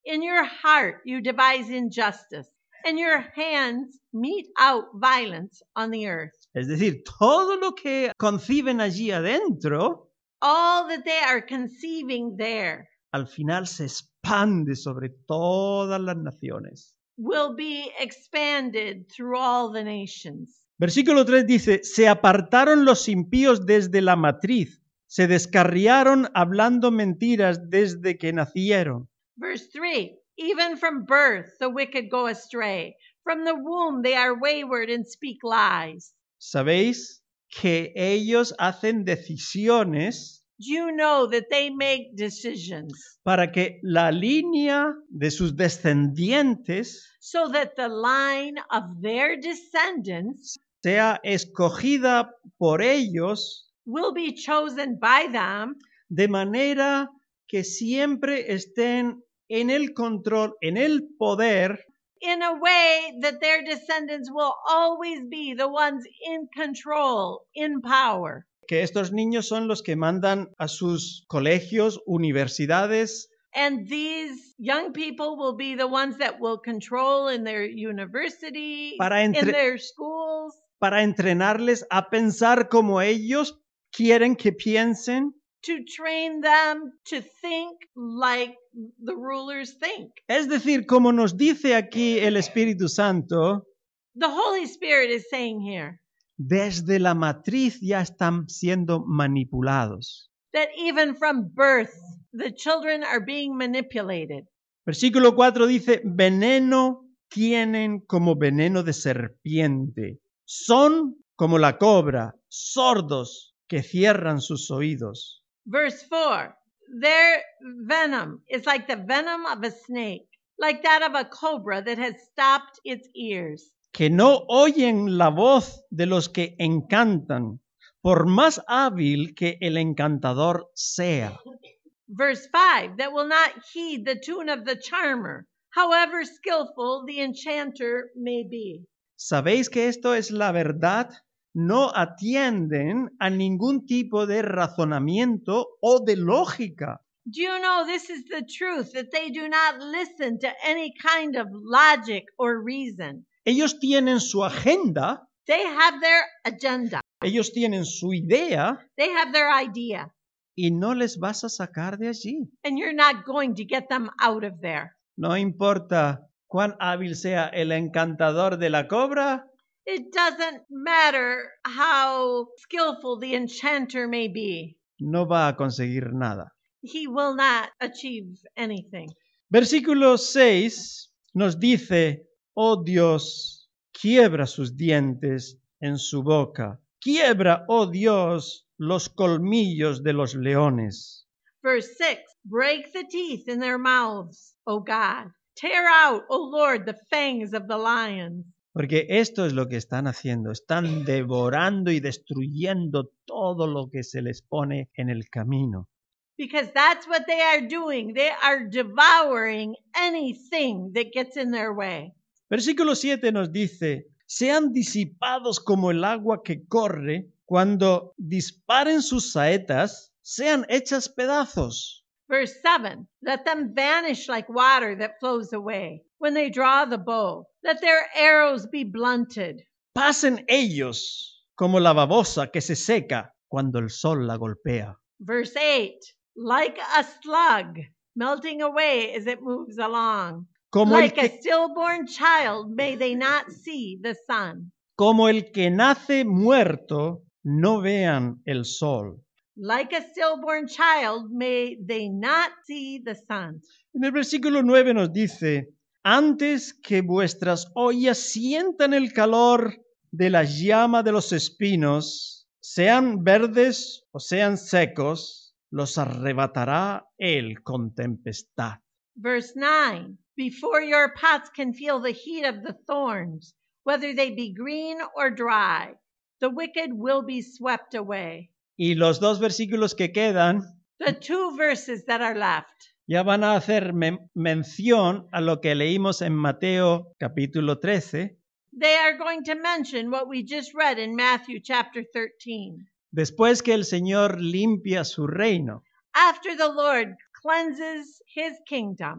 Speaker 2: In your heart you devise injustice, and your hands mete out violence on the earth.
Speaker 1: Es decir, todo lo que conciben allí adentro,
Speaker 2: All that they are conceiving there
Speaker 1: al final se expande sobre todas las naciones.
Speaker 2: will be expanded through all the nations.
Speaker 1: Versículo tres dice, se apartaron los impíos desde la matriz, se descarriaron hablando mentiras desde que nacieron.
Speaker 2: Verse three, even from birth the wicked go astray. From the womb they are wayward and speak lies.
Speaker 1: ¿Sabéis que ellos hacen decisiones
Speaker 2: Do you know that they make decisions
Speaker 1: para que la línea de sus descendientes
Speaker 2: so that the line of their descendants
Speaker 1: sea escogida por ellos
Speaker 2: will be chosen by them
Speaker 1: de manera que siempre estén en el control, en el poder
Speaker 2: in a way that their descendants will always be the ones in control, in power?
Speaker 1: que estos niños son los que mandan a sus colegios, universidades,
Speaker 2: And these young people will be the ones that will control in their university,
Speaker 1: Para entre-
Speaker 2: in their schools,
Speaker 1: para entrenarles a pensar como ellos quieren que piensen.
Speaker 2: to train them to think like the rulers think.
Speaker 1: Es decir, como nos dice aquí el Espíritu Santo,
Speaker 2: The Holy Spirit is saying here
Speaker 1: desde la matriz ya están siendo manipulados.
Speaker 2: that even from birth, the children are being manipulated.
Speaker 1: Versículo cuatro dice, veneno tienen como veneno de serpiente. Son como la cobra, sordos que cierran sus oídos.
Speaker 2: Verse four, their venom is like the venom of a snake, like that of a cobra that has stopped its ears.
Speaker 1: Que no oyen la voz de los que encantan, por más hábil que el encantador sea.
Speaker 2: Verse five, that will not heed the tune of the charmer, however skillful the enchanter may be.
Speaker 1: ¿Sabéis que esto es la verdad? No atienden a ningún tipo de razonamiento o de lógica.
Speaker 2: Do you know this is the truth, that they do not listen to any kind of logic or reason?
Speaker 1: Ellos tienen su agenda,
Speaker 2: They have their agenda.
Speaker 1: ellos tienen su idea
Speaker 2: They have their idea.
Speaker 1: y no les vas a sacar de allí.
Speaker 2: And you're not going to get them out of there.
Speaker 1: No importa cuán hábil sea el encantador de la cobra,
Speaker 2: It doesn't matter how skillful the enchanter may be.
Speaker 1: no va a conseguir nada.
Speaker 2: He will not achieve anything.
Speaker 1: Versículo seis nos dice, oh Dios, quiebra sus dientes en su boca. Quiebra, oh Dios, los colmillos de los leones.
Speaker 2: Verse six, break the teeth in their mouths, O God. Tear out, O Lord, the fangs of the lions.
Speaker 1: Porque esto es lo que están haciendo. Están devorando y destruyendo todo lo que se les pone en el camino.
Speaker 2: Because that's what they are doing. They are devouring anything that gets in their way.
Speaker 1: Versículo siete nos dice, sean disipados como el agua que corre, cuando disparen sus saetas, sean hechas pedazos.
Speaker 2: Verse seven, let them vanish like water that flows away. When they draw the bow, let their arrows be blunted.
Speaker 1: Pasen ellos como la babosa que se seca cuando el sol la golpea.
Speaker 2: Verse eight, like a slug melting away as it moves along.
Speaker 1: Como el,
Speaker 2: Like a
Speaker 1: que,
Speaker 2: stillborn child, may they not see the sun.
Speaker 1: como el que nace muerto, no vean el sol.
Speaker 2: Like a stillborn child, may they not see the sun.
Speaker 1: En el versículo nueve nos dice, antes que vuestras ollas sientan el calor de la llama de los espinos, sean verdes o sean secos, los arrebatará él con tempestad.
Speaker 2: Verse nine, before your pots can feel the heat of the thorns, whether they be green or dry, the wicked will be swept away.
Speaker 1: Y los dos versículos que quedan
Speaker 2: The two verses that are left
Speaker 1: ya van a hacer men- mención a lo que leímos en Mateo capítulo trece,
Speaker 2: they are going to mention what we just read in Matthew chapter thirteen.
Speaker 1: después que el Señor limpia su reino.
Speaker 2: After the Lord cleanses his kingdom,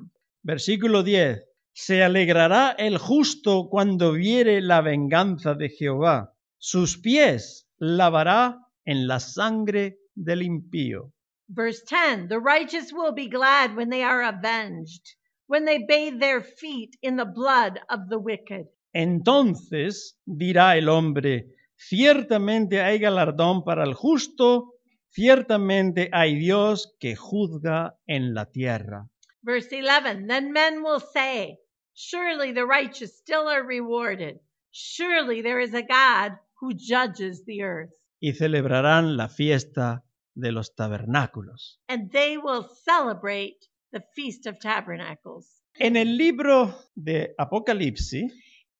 Speaker 1: Versículo diez. Se alegrará el justo cuando viere la venganza de Jehová. Sus pies lavará en la sangre del impío.
Speaker 2: Verse ten, the righteous will be glad when they are avenged, when they bathe their feet in the blood of the wicked.
Speaker 1: Entonces dirá el hombre, ciertamente hay galardón para el justo, ciertamente hay Dios que juzga en la tierra.
Speaker 2: Verse eleven, then men will say, surely the righteous still are rewarded. Surely there is a God who judges the earth.
Speaker 1: Y celebrarán la fiesta de los tabernáculos.
Speaker 2: And they will celebrate the Feast of Tabernacles.
Speaker 1: En el libro de Apocalipsis,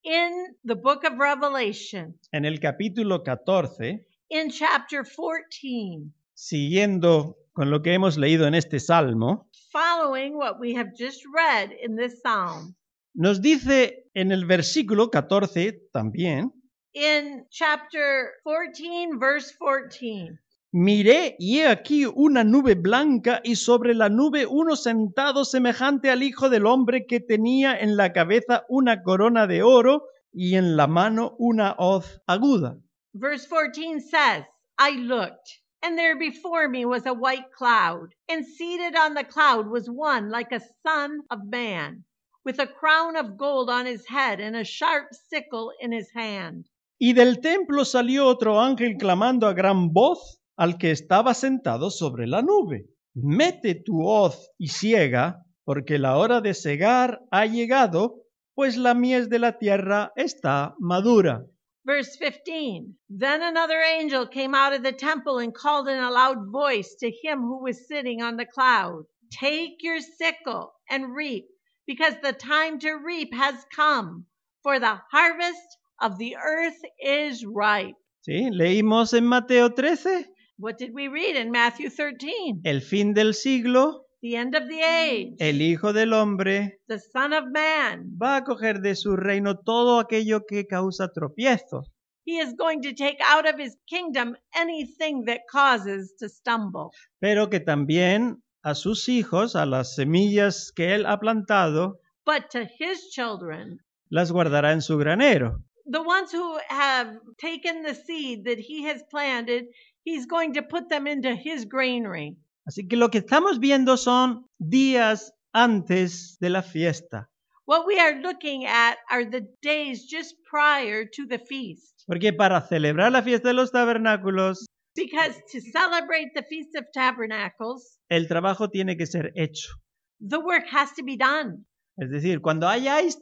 Speaker 2: In the book of Revelation,
Speaker 1: en el capítulo catorce,
Speaker 2: in chapter fourteen,
Speaker 1: siguiendo con lo que hemos leído en este salmo,
Speaker 2: following what we have just read in this psalm,
Speaker 1: nos dice en el versículo catorce también,
Speaker 2: in chapter fourteen, verse fourteen,
Speaker 1: miré y he aquí una nube blanca y sobre la nube uno sentado semejante al Hijo del Hombre que tenía en la cabeza una corona de oro y en la mano una hoz aguda.
Speaker 2: verse fourteen says, I looked, and there before me was a white cloud, and seated on the cloud was one like a son of man, with a crown of gold on his head and a sharp sickle in his hand.
Speaker 1: Y del templo salió otro ángel clamando a gran voz al que estaba sentado sobre la nube. Mete tu hoz y siega, porque la hora de segar ha llegado, pues la mies de la tierra está madura.
Speaker 2: Verse fifteen, then another angel came out of the temple and called in a loud voice to him who was sitting on the cloud, take your sickle and reap, because the time to reap has come, for the harvest of the earth is ripe.
Speaker 1: ¿Sí? Leímos en Mateo trece,
Speaker 2: What did we read in Matthew thirteen?
Speaker 1: el fin del siglo,
Speaker 2: The end of the age.
Speaker 1: el Hijo del Hombre
Speaker 2: The Son of Man.
Speaker 1: va a coger de su reino todo aquello que causa tropiezos.
Speaker 2: He is going to take out of his kingdom anything that causes to stumble.
Speaker 1: Pero que también a sus hijos, a las semillas que él ha plantado,
Speaker 2: But to his children,
Speaker 1: las guardará en su granero.
Speaker 2: the ones who have taken the seed that he has planted, he's going to put them into his granary.
Speaker 1: Así que lo que estamos viendo son días antes de la fiesta.
Speaker 2: What we are looking at are the days just prior to the feast.
Speaker 1: Porque para celebrar la fiesta de los tabernáculos,
Speaker 2: Because to celebrate the Feast of Tabernacles,
Speaker 1: el trabajo tiene que ser hecho.
Speaker 2: the work has to be done.
Speaker 1: Es decir, cuando hayáis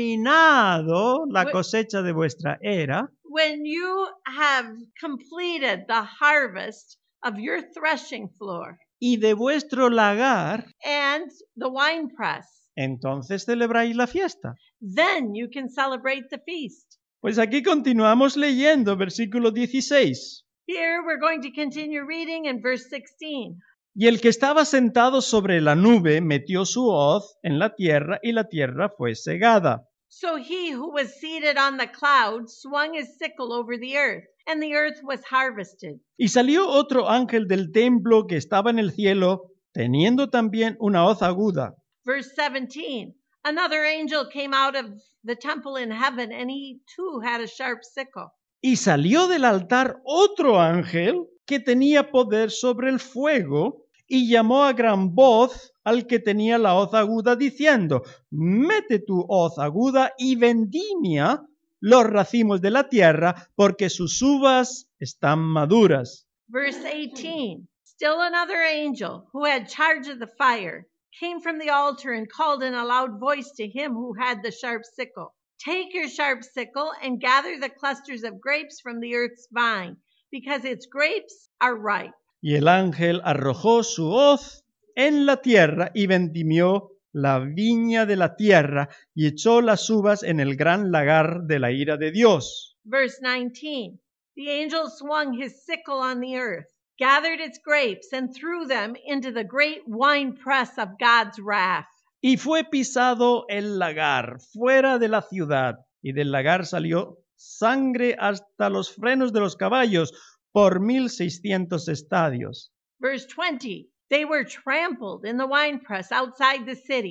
Speaker 1: terminado la cosecha de vuestra era,
Speaker 2: When you have completed the harvest of your threshing floor
Speaker 1: y de vuestro lagar,
Speaker 2: and the winepress,
Speaker 1: entonces celebráis la fiesta.
Speaker 2: then you can celebrate the feast.
Speaker 1: Pues aquí continuamos leyendo versículo dieciséis.
Speaker 2: Here we're going to continue reading in verse sixteen.
Speaker 1: Y el que estaba sentado sobre la nube metió su hoz en la tierra y la tierra fue segada.
Speaker 2: So he who was seated on the cloud swung his sickle over the earth, and the earth was harvested.
Speaker 1: Y salió otro ángel del templo que estaba en el cielo, teniendo también una hoz aguda.
Speaker 2: Verse seventeen, another angel came out of the temple in heaven, and he too had a sharp sickle.
Speaker 1: Y salió del altar otro ángel que tenía poder sobre el fuego y llamó a gran voz al que tenía la hoz aguda diciendo, mete tu hoz aguda y vendimia los racimos de la tierra porque sus uvas están maduras.
Speaker 2: Verse eighteen, still another angel who had charge of the fire came from the altar and called in a loud voice to him who had the sharp sickle. Take your sharp sickle and gather the clusters of grapes from the earth's vine, because its grapes are ripe.
Speaker 1: Y el ángel arrojó su hoz en la tierra y vendimió la viña de la tierra y echó las uvas en el gran lagar de la ira de Dios.
Speaker 2: Verse nineteen, the angel swung his sickle on the earth, gathered its grapes, and threw them into the great winepress of God's wrath.
Speaker 1: Y fue pisado el lagar fuera de la ciudad, y del lagar salió sangre hasta los frenos de los caballos por mil seiscientos estadios.
Speaker 2: Verse twenty, they were trampled in the winepress outside the city,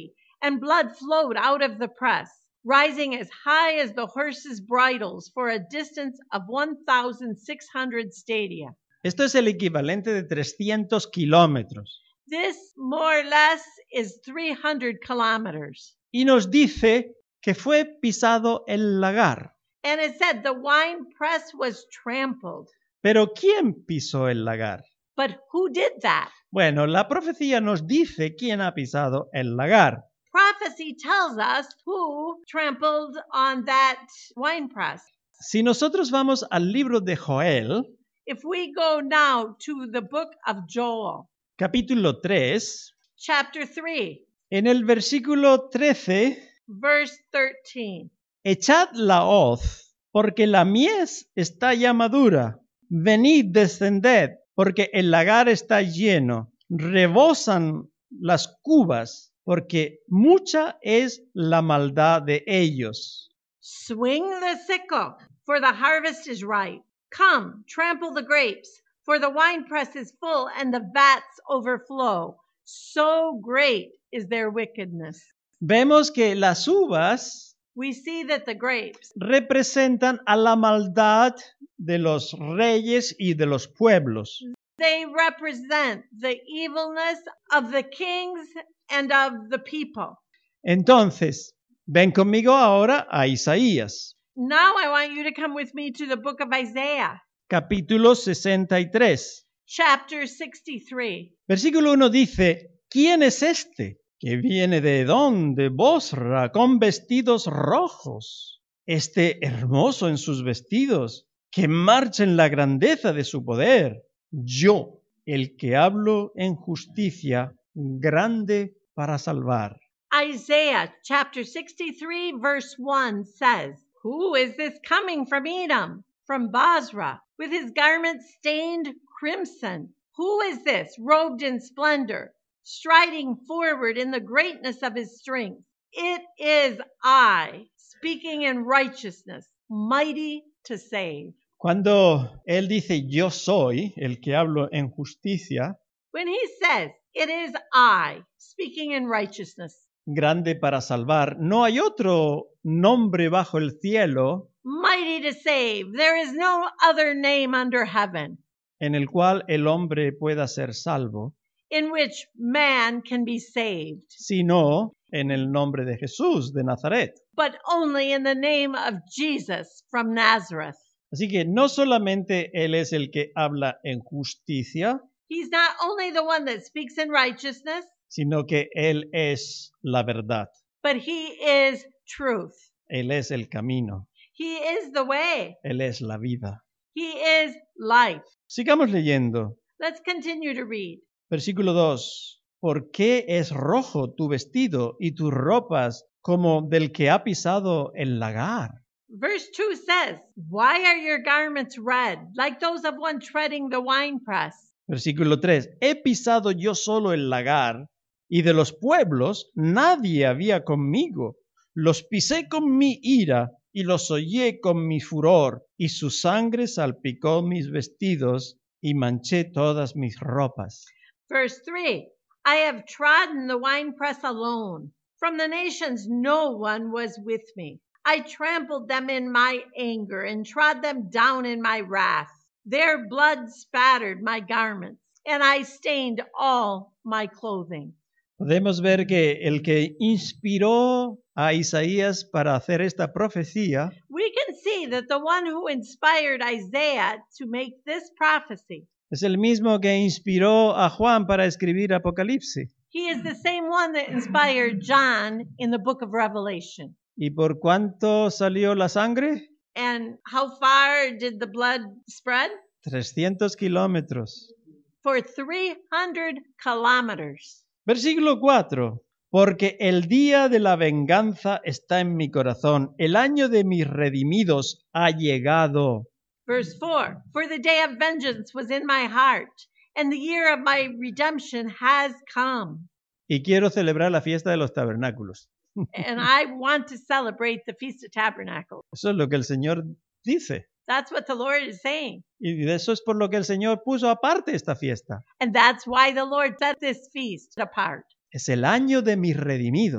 Speaker 2: and blood flowed out of the press, rising as high as the horses' bridles for a distance of one thousand six hundred stadia.
Speaker 1: Esto es el equivalente de trescientos kilómetros.
Speaker 2: This, more or less, is three hundred kilometers.
Speaker 1: Y nos dice que fue pisado el lagar.
Speaker 2: And it said the wine press was trampled.
Speaker 1: Pero ¿quién pisó el lagar?
Speaker 2: But who did that?
Speaker 1: Bueno, la profecía nos dice quién ha pisado el lagar.
Speaker 2: Prophecy tells us who trampled on that wine press.
Speaker 1: Si nosotros vamos al libro de Joel,
Speaker 2: If we go now to the book of Joel,
Speaker 1: capítulo tres,
Speaker 2: chapter three,
Speaker 1: en el versículo trece,
Speaker 2: verse thirteen.
Speaker 1: echad la hoz, porque la mies está ya madura. Venid, descended, porque el lagar está lleno. Rebosan las cubas, porque mucha es la maldad de ellos.
Speaker 2: Swing the sickle, for the harvest is ripe. Come, trample the grapes, for the winepress is full and the vats overflow. So great is their wickedness.
Speaker 1: Vemos que las uvas
Speaker 2: We see that the grapes
Speaker 1: representan a la maldad de los reyes y de los pueblos.
Speaker 2: they represent the evilness of the kings and of the people.
Speaker 1: Entonces, ven conmigo ahora a Isaías,
Speaker 2: Now I want you to come with me to the book of Isaiah,
Speaker 1: capítulo sesenta y tres.
Speaker 2: chapter sixty-three.
Speaker 1: Versículo uno dice, ¿quién es este que viene de Edom, de Bosra, con vestidos rojos? Este hermoso en sus vestidos, que marcha en la grandeza de su poder. Yo, el que hablo en justicia, grande para salvar.
Speaker 2: Isaiah chapter sixty-three verse one says, Who is this coming from Edom, from Basra, with his garments stained crimson? Who is this robed in splendor, striding forward in the greatness of his strength? It is I, speaking in righteousness, mighty to save.
Speaker 1: Cuando él dice yo soy el que hablo en justicia,
Speaker 2: When he says, It is I, speaking in righteousness,
Speaker 1: grande para salvar, no hay otro nombre bajo el cielo
Speaker 2: mighty to save, there is no other name under heaven
Speaker 1: en el cual el hombre pueda ser salvo,
Speaker 2: in which man can be saved,
Speaker 1: sino en el nombre de Jesús de Nazaret.
Speaker 2: but only in the name of Jesus from Nazareth.
Speaker 1: Así que no solamente él es el que habla en justicia,
Speaker 2: He's not only the one that speaks in righteousness,
Speaker 1: sino que él es la verdad.
Speaker 2: but he is truth.
Speaker 1: Él es el camino.
Speaker 2: He is the way.
Speaker 1: Él es la vida.
Speaker 2: He is life.
Speaker 1: Sigamos leyendo.
Speaker 2: Let's continue to read.
Speaker 1: Versículo dos. ¿Por qué es rojo tu vestido y tus ropas como del que ha pisado el lagar?
Speaker 2: Verse two says, Why are your garments red, like those of one treading the winepress?
Speaker 1: Versículo tres. He pisado yo solo el lagar, y de los pueblos nadie había conmigo. Los pisé con mi ira y los hollé con mi furor, y su sangre salpicó mis vestidos y manché todas mis ropas.
Speaker 2: Verse three, I have trodden the winepress alone. From the nations no one was with me. I trampled them in my anger and trod them down in my wrath. Their blood spattered my garments, and I stained all my clothing.
Speaker 1: Podemos ver que el que inspiró a Isaías para hacer esta profecía
Speaker 2: We can see that the one who inspired Isaiah to make this prophecy,
Speaker 1: es el mismo que inspiró a Juan para escribir Apocalipsis.
Speaker 2: he is the same one that inspired John in the book of Revelation.
Speaker 1: ¿Y por cuánto salió la sangre?
Speaker 2: And how far did the blood spread?
Speaker 1: trescientos kilómetros.
Speaker 2: For three hundred kilometers.
Speaker 1: Versículo cuatro. Porque el día de la venganza está en mi corazón, el año de mis redimidos ha llegado.
Speaker 2: Verse four, for the day of vengeance was in my heart, and the year of my redemption has come.
Speaker 1: Y quiero celebrar la fiesta de los tabernáculos.
Speaker 2: And I want to celebrate the Feast of Tabernacles.
Speaker 1: Eso es lo que el Señor dice.
Speaker 2: That's what the Lord is saying.
Speaker 1: Y de eso es por lo que el Señor puso aparte esta fiesta.
Speaker 2: And that's why the Lord set this feast apart.
Speaker 1: Es el año de mis redimidos.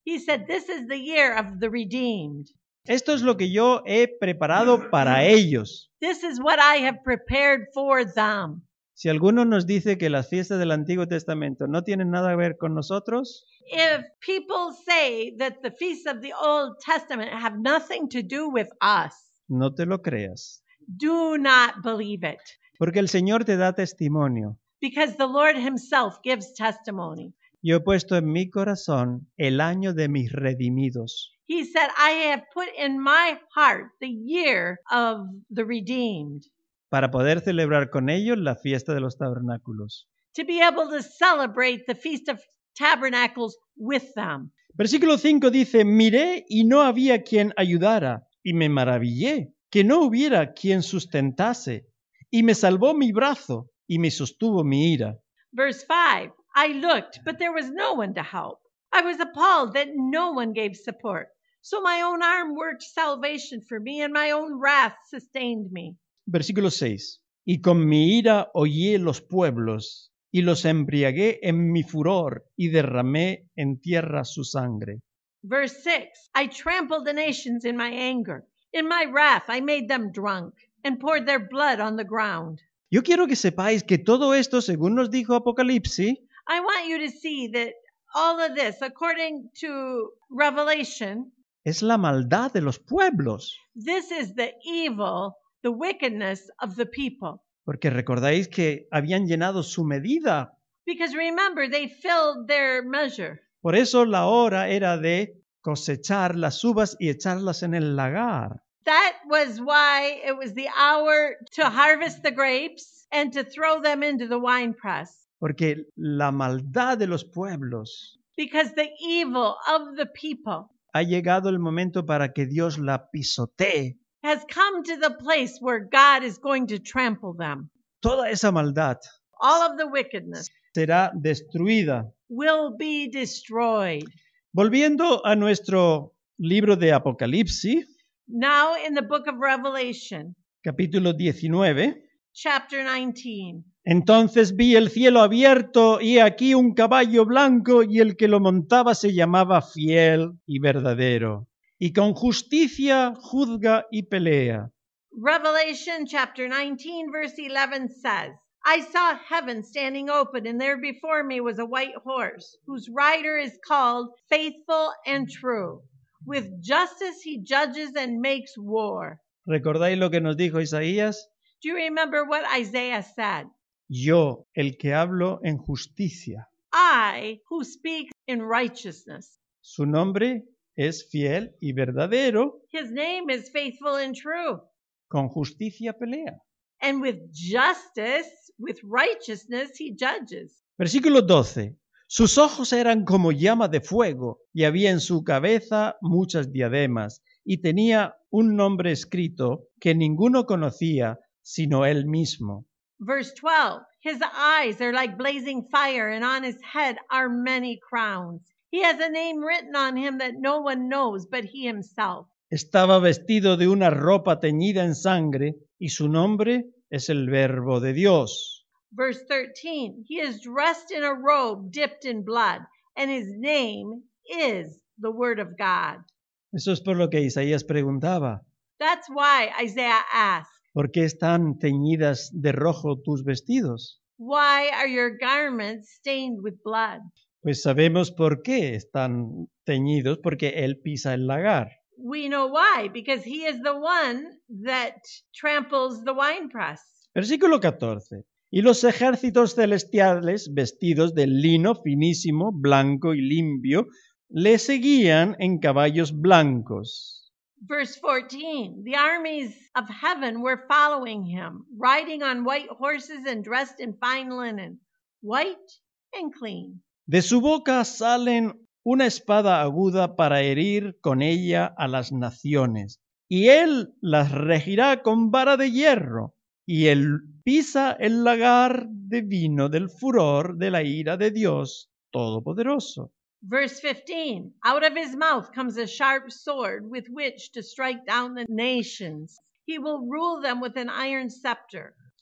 Speaker 2: He said, this is the year of the redeemed.
Speaker 1: Esto es lo que yo he preparado para ellos.
Speaker 2: This is what I have prepared for them.
Speaker 1: Si alguno nos dice que las fiestas del Antiguo Testamento no tienen nada que ver con nosotros,
Speaker 2: If people say that the feasts of the Old Testament have nothing to do with us,
Speaker 1: no te lo creas,
Speaker 2: do not believe it.
Speaker 1: porque el Señor te da testimonio.
Speaker 2: Because the Lord himself gives testimony.
Speaker 1: Yo he puesto en mi corazón el año de mis redimidos.
Speaker 2: He said, I have put in my heart the year of the redeemed,
Speaker 1: Para poder celebrar con ellos la fiesta de los tabernáculos.
Speaker 2: to be able to celebrate the Feast of Tabernacles with them.
Speaker 1: Versículo cinco dice, miré y no había quien ayudara, y me maravillé, que no hubiera quien sustentase, y me salvó mi brazo, y me sostuvo mi ira.
Speaker 2: Verse five, I looked, but there was no one to help. I was appalled that no one gave support. So my own arm worked salvation for me, and my own wrath sustained me.
Speaker 1: Versículo seis, y con mi ira hollé los pueblos, y los embriagué en mi furor, y derramé en tierra su sangre.
Speaker 2: Verse six, I trampled the nations in my anger. In my wrath I made them drunk, and poured their blood on the ground.
Speaker 1: Yo quiero que sepáis que todo esto, según nos dijo Apocalipsis,
Speaker 2: I want you to see that all of this, according to Revelation,
Speaker 1: es la maldad de los pueblos.
Speaker 2: this is the evil, the wickedness of the people.
Speaker 1: Porque recordáis que habían llenado su medida.
Speaker 2: Because remember, they filled their measure.
Speaker 1: Por eso la hora era de cosechar las uvas y echarlas en el lagar.
Speaker 2: That was why it was the hour to harvest the grapes and to throw them into the winepress.
Speaker 1: Porque la maldad de los pueblos,
Speaker 2: Because the evil of the people
Speaker 1: ha llegado el momento para que Dios la pisotee.
Speaker 2: has come to the place where God is going to trample them.
Speaker 1: Toda esa maldad
Speaker 2: All of the wickedness
Speaker 1: será destruida.
Speaker 2: will be destroyed.
Speaker 1: Volviendo a nuestro libro de Apocalipsis,
Speaker 2: Now in the book of Revelation,
Speaker 1: capítulo diecinueve,
Speaker 2: chapter nineteen.
Speaker 1: entonces vi el cielo abierto y aquí un caballo blanco y el que lo montaba se llamaba Fiel y Verdadero, y con justicia juzga y pelea.
Speaker 2: Revelation chapter nineteen, verse eleven says, I saw heaven standing open, and there before me was a white horse, whose rider is called Faithful and True. With justice he judges and makes war.
Speaker 1: ¿Recordáis lo que nos dijo Isaías?
Speaker 2: Do you remember what Isaiah said?
Speaker 1: Yo, el que hablo en justicia.
Speaker 2: I, who speak in righteousness.
Speaker 1: Su nombre es fiel y verdadero,
Speaker 2: His name is Faithful and True.
Speaker 1: con justicia pelea.
Speaker 2: And with justice, with righteousness, he judges.
Speaker 1: Versículo doce. Sus ojos eran como llama de fuego, y había en su cabeza muchas diademas, y tenía un nombre escrito que ninguno conocía, sino él mismo.
Speaker 2: Verse twelve, his eyes are like blazing fire, and on his head are many crowns. He has a name written on him that no one knows but he himself.
Speaker 1: Estaba vestido de una ropa teñida en sangre, y su nombre es el Verbo de Dios.
Speaker 2: Verse thirteen, he is dressed in a robe dipped in blood, and his name is the Word of God.
Speaker 1: Eso es por lo que Isaías preguntaba.
Speaker 2: That's why Isaiah asked,
Speaker 1: ¿Por qué están teñidas de rojo tus vestidos?
Speaker 2: why are your garments stained with blood?
Speaker 1: Pues sabemos por qué están teñidos, porque él pisa el lagar.
Speaker 2: We know why, because he is the one that tramples the winepress.
Speaker 1: Versículo catorce. Y los ejércitos celestiales, vestidos de lino finísimo, blanco y limpio, le seguían en caballos blancos.
Speaker 2: Verse fourteen, the armies of heaven were following him, riding on white horses and dressed in fine linen, white and clean.
Speaker 1: De su boca salen una espada aguda para herir con ella a las naciones, y él las regirá con vara de hierro, y él pisa el lagar de vino del furor de la ira de Dios Todopoderoso.
Speaker 2: Verse fifteen, out of his mouth comes a sharp sword with which to strike down the nations. He will rule them with an iron scepter.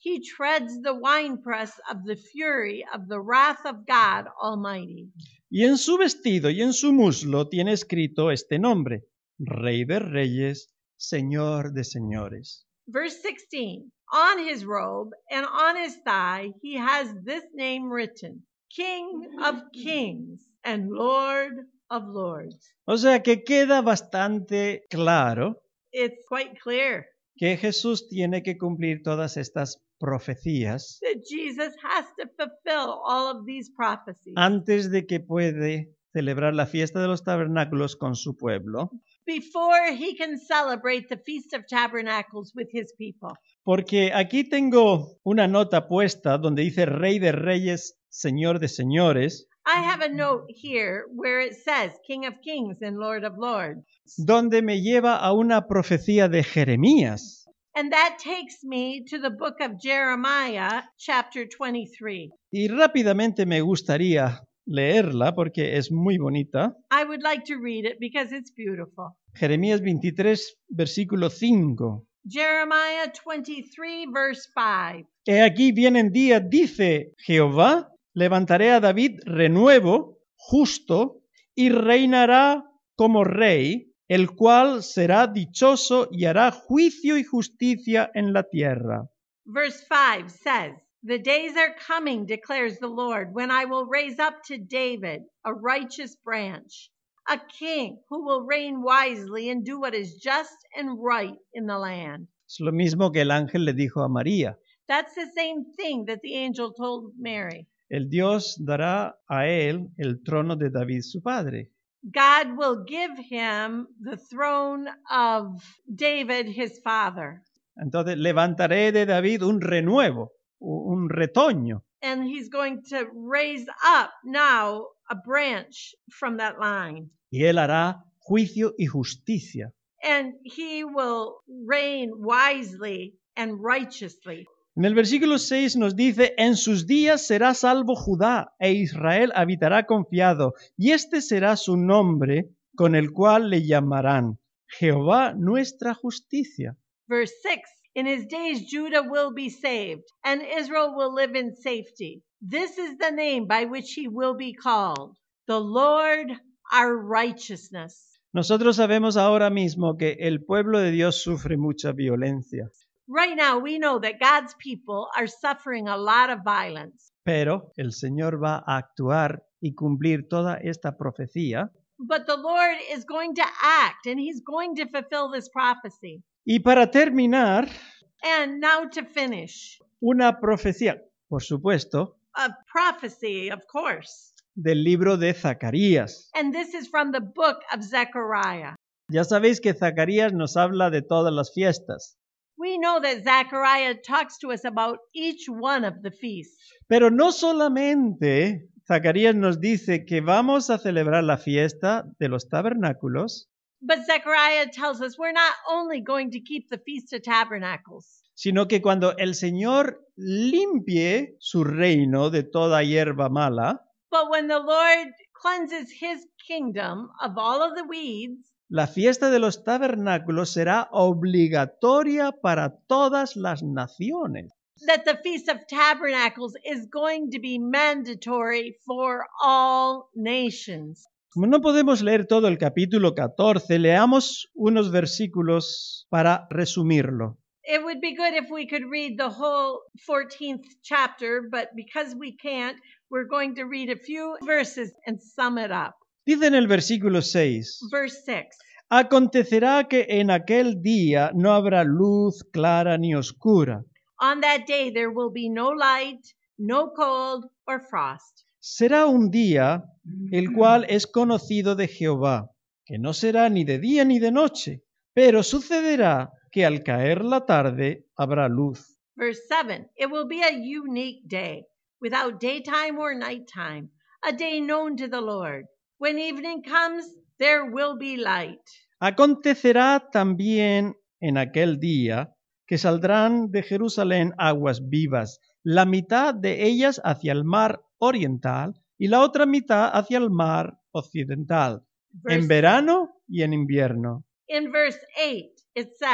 Speaker 2: He treads the winepress of the fury of the wrath of God Almighty.
Speaker 1: Y en su vestido y en su muslo tiene escrito este nombre: Rey de Reyes, Señor de Señores.
Speaker 2: Verse sixteen, on his robe and on his thigh he has this name written, King of Kings and Lord of Lords.
Speaker 1: O sea que queda bastante claro
Speaker 2: It's quite clear
Speaker 1: que Jesús tiene que cumplir todas estas profecías
Speaker 2: that Jesus has to fulfill all of these prophecies
Speaker 1: antes de que puede celebrar la fiesta de los tabernáculos con su pueblo,
Speaker 2: before he can celebrate the Feast of Tabernacles with his people.
Speaker 1: porque aquí tengo una nota puesta donde dice Rey de Reyes, Señor de Señores,
Speaker 2: I have a note here where it says King of Kings and Lord of Lords.
Speaker 1: donde me lleva a una profecía de Jeremías.
Speaker 2: And that takes me to the book of Jeremiah, chapter twenty-three.
Speaker 1: Y rápidamente me gustaría leerla porque es muy bonita.
Speaker 2: I would like to read it because it's beautiful.
Speaker 1: Jeremías veintitrés, versículo cinco.
Speaker 2: Jeremiah twenty-three, verse five.
Speaker 1: He aquí vienen días, dice Jehová, levantaré a David renuevo, justo, y reinará como rey, el cual será dichoso y hará juicio y justicia en la tierra.
Speaker 2: Verse five says, the days are coming, declares the Lord, when I will raise up to David a righteous branch, a king who will reign wisely and do what is just and right in the land.
Speaker 1: Es lo mismo que el ángel le dijo a María.
Speaker 2: That's the same thing that the angel told Mary.
Speaker 1: El Dios dará a él el trono de David su padre.
Speaker 2: God will give him the throne of David, his father.
Speaker 1: Entonces levantaré de David un renuevo, un retoño.
Speaker 2: And he's going to raise up now a branch from that line.
Speaker 1: Y él hará juicio y justicia.
Speaker 2: And he will reign wisely and righteously.
Speaker 1: En el versículo seis nos dice, en sus días será salvo Judá, e Israel habitará confiado, y este será su nombre con el cual le llamarán Jehová nuestra justicia.
Speaker 2: Verse six, in his days Judah will be saved, and Israel will live in safety. This is the name by which he will be called, the Lord our righteousness.
Speaker 1: Nosotros sabemos ahora mismo que el pueblo de Dios sufre mucha violencia.
Speaker 2: Right now, we know that God's people are suffering a lot of violence.
Speaker 1: Pero el Señor va a actuar y cumplir toda esta profecía.
Speaker 2: But the Lord is going to act, and he's going to fulfill this prophecy.
Speaker 1: Y para terminar,
Speaker 2: And now to finish,
Speaker 1: una profecía, por supuesto,
Speaker 2: a prophecy, of course.
Speaker 1: del libro de Zacarías.
Speaker 2: And this is from the book of Zechariah.
Speaker 1: Ya sabéis que Zacarías nos habla de todas las fiestas.
Speaker 2: We know that Zechariah talks to us about each one of the feasts.
Speaker 1: Pero no solamente Zacarías nos dice que vamos a celebrar la fiesta de los tabernáculos,
Speaker 2: But Zechariah tells us we're not only going to keep the Feast of Tabernacles,
Speaker 1: sino que cuando el Señor limpie su reino de toda hierba mala,
Speaker 2: but when the Lord cleanses his kingdom of all of the weeds,
Speaker 1: la fiesta de los tabernáculos será obligatoria para todas las naciones.
Speaker 2: that the Feast of Tabernacles is going to be mandatory for all nations.
Speaker 1: Como no podemos leer todo el capítulo catorce, leamos unos versículos para resumirlo.
Speaker 2: It would be good if we could read the whole fourteenth chapter, but because we can't, we're going to read a few verses and sum it up.
Speaker 1: Dice en el versículo seis,
Speaker 2: Verse six.
Speaker 1: acontecerá que en aquel día no habrá luz clara ni oscura.
Speaker 2: On that day there will be no light, no cold or frost.
Speaker 1: Será un día el cual es conocido de Jehová, que no será ni de día ni de noche, pero sucederá que al caer la tarde habrá luz.
Speaker 2: Verse seven. It will be a unique day, without daytime or nighttime, a day known to the Lord. When evening comes, there will be light.
Speaker 1: Acontecerá también en aquel día que saldrán de Jerusalén aguas vivas, la mitad de ellas hacia el mar oriental y la otra mitad hacia el mar occidental, en
Speaker 2: Verse-
Speaker 1: verano y en invierno.
Speaker 2: In verse eight, it says,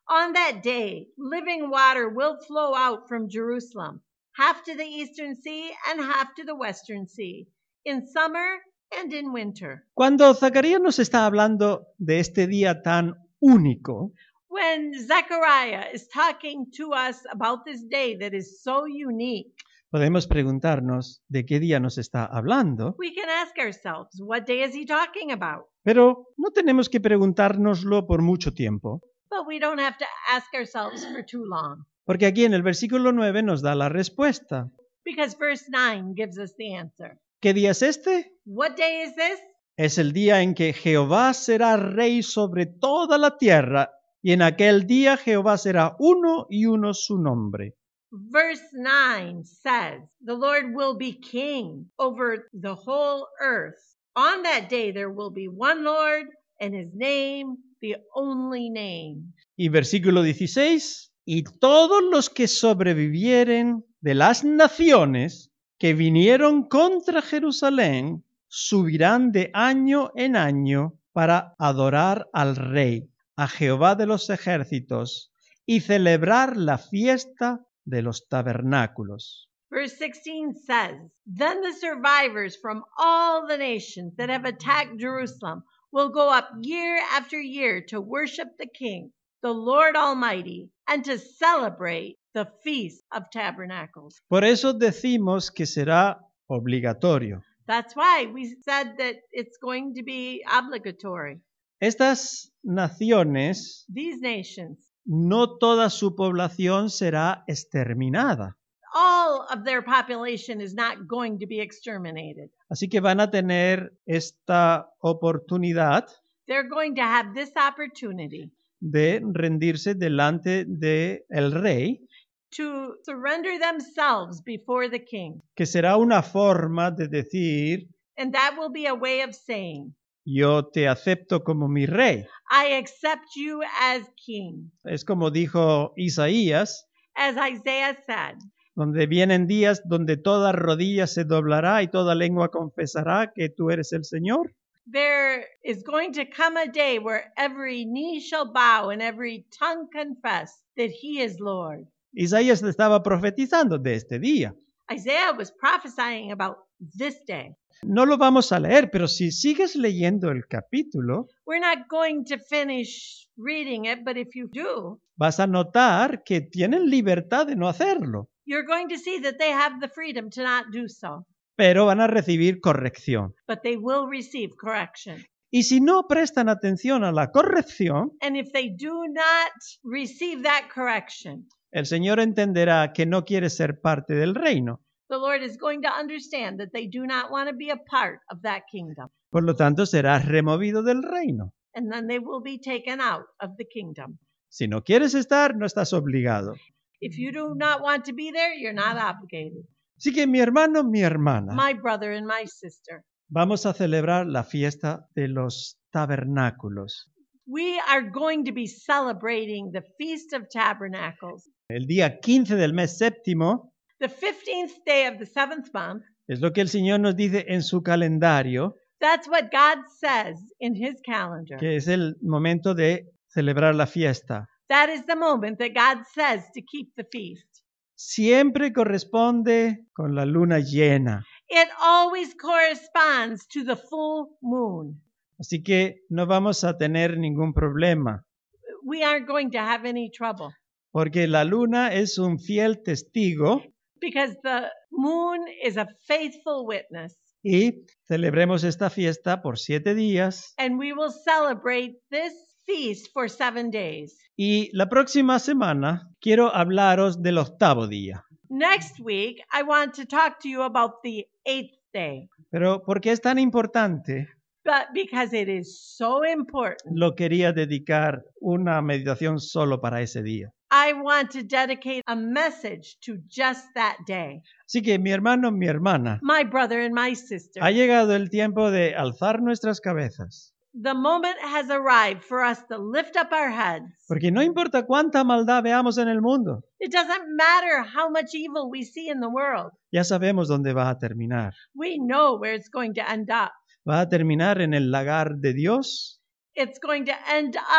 Speaker 2: On that day, living water will flow out from Jerusalem, half to the eastern sea and half to the western sea, in summer and in winter.
Speaker 1: Cuando Zacarías nos está hablando de este día tan único,
Speaker 2: When Zechariah is talking to us about this day that is so unique,
Speaker 1: podemos preguntarnos de qué día nos está hablando,
Speaker 2: we can ask ourselves, what day is he talking about?
Speaker 1: pero no tenemos que preguntárnoslo por mucho tiempo,
Speaker 2: But we don't have to ask ourselves for too long,
Speaker 1: porque aquí en el versículo nueve nos da la respuesta.
Speaker 2: because verse nine gives us the answer.
Speaker 1: ¿Qué día es este?
Speaker 2: What day is this?
Speaker 1: Es el día en que Jehová será rey sobre toda la tierra, y en aquel día Jehová será uno y uno su nombre.
Speaker 2: Verse nine says, the Lord will be king over the whole earth. On that day there will be one Lord, and his name the only name.
Speaker 1: Y versículo dieciséis, y todos los que sobrevivieren de las naciones que vinieron contra Jerusalén subirán de año en año para adorar al Rey, a Jehová de los ejércitos, y celebrar la fiesta de los tabernáculos.
Speaker 2: Verse sixteen says, then the survivors from all the nations that have attacked Jerusalem will go up year after year to worship the King, the Lord Almighty, and to celebrate the Feast of Tabernacles.
Speaker 1: Por eso decimos que será obligatorio.
Speaker 2: That's why we said that it's going to be obligatory.
Speaker 1: Estas naciones,
Speaker 2: These nations,
Speaker 1: no toda su población será exterminada.
Speaker 2: all of their population is not going to be exterminated.
Speaker 1: Así que van a tener esta oportunidad
Speaker 2: They're going to have this opportunity
Speaker 1: de rendirse delante de el rey,
Speaker 2: to surrender themselves before the king.
Speaker 1: que será una forma de decir,
Speaker 2: And that will be a way of saying,
Speaker 1: yo te acepto como mi rey.
Speaker 2: I accept you as king.
Speaker 1: Es como dijo Isaías,
Speaker 2: As Isaiah said,
Speaker 1: donde vienen días donde toda rodilla se doblará y toda lengua confesará que tú eres el Señor.
Speaker 2: there is going to come a day where every knee shall bow and every tongue confess that he is Lord.
Speaker 1: Isaías estaba profetizando de este día.
Speaker 2: Isaiah was prophesying about this day.
Speaker 1: No lo vamos a leer, pero si sigues leyendo el capítulo,
Speaker 2: We're not going to finish reading it, but if you do,
Speaker 1: vas a notar que tienen libertad de no hacerlo,
Speaker 2: you're going to see that they have the freedom to not do so,
Speaker 1: pero van a recibir corrección.
Speaker 2: but they will receive correction.
Speaker 1: Y si no prestan atención a la corrección,
Speaker 2: And if they do not receive that correction,
Speaker 1: el Señor entenderá que no quiere ser parte del reino.
Speaker 2: the Lord is going to understand that they do not want to be a part of that kingdom.
Speaker 1: Por lo tanto, serás removido del reino.
Speaker 2: And then they will be taken out of the kingdom.
Speaker 1: Si no quieres estar, no estás obligado.
Speaker 2: If you do not want to be there, you're not obligated.
Speaker 1: Así que mi hermano, mi hermana,
Speaker 2: My brother and my sister,
Speaker 1: vamos a celebrar la fiesta de los tabernáculos.
Speaker 2: we are going to be celebrating the Feast of Tabernacles.
Speaker 1: El día quince del mes séptimo
Speaker 2: The fifteenth day of the seventh month,
Speaker 1: es lo que el Señor nos dice en su calendario,
Speaker 2: that's what God says in his calendar.
Speaker 1: que es el momento de celebrar la fiesta.
Speaker 2: That is the moment that God says to keep the feast.
Speaker 1: Siempre corresponde con la luna llena.
Speaker 2: It always corresponds to the full moon.
Speaker 1: Así que no vamos a tener ningún problema,
Speaker 2: We aren't going to have any trouble
Speaker 1: porque la luna es un fiel testigo
Speaker 2: because the moon is a faithful witness.
Speaker 1: y celebremos esta fiesta por siete días.
Speaker 2: And we will celebrate this feast for seven days.
Speaker 1: Y la próxima semana quiero hablaros del octavo día.
Speaker 2: Next week, I want to talk to you about the eighth day.
Speaker 1: Pero ¿por qué es tan importante?
Speaker 2: But because it is so important,
Speaker 1: Lo quería dedicar una meditación solo para ese día.
Speaker 2: I want to dedicate a message to just that day.
Speaker 1: Así que mi hermano, mi hermana,
Speaker 2: My brother and my sister,
Speaker 1: ha llegado el tiempo de alzar nuestras cabezas.
Speaker 2: the moment has arrived for us to lift up our heads.
Speaker 1: Porque no importa cuánta maldad veamos en el mundo,
Speaker 2: It doesn't matter how much evil we see in the world.
Speaker 1: ya sabemos dónde va a terminar.
Speaker 2: We know where it's going to end up.
Speaker 1: Va a terminar en el lagar de Dios
Speaker 2: It's going to end up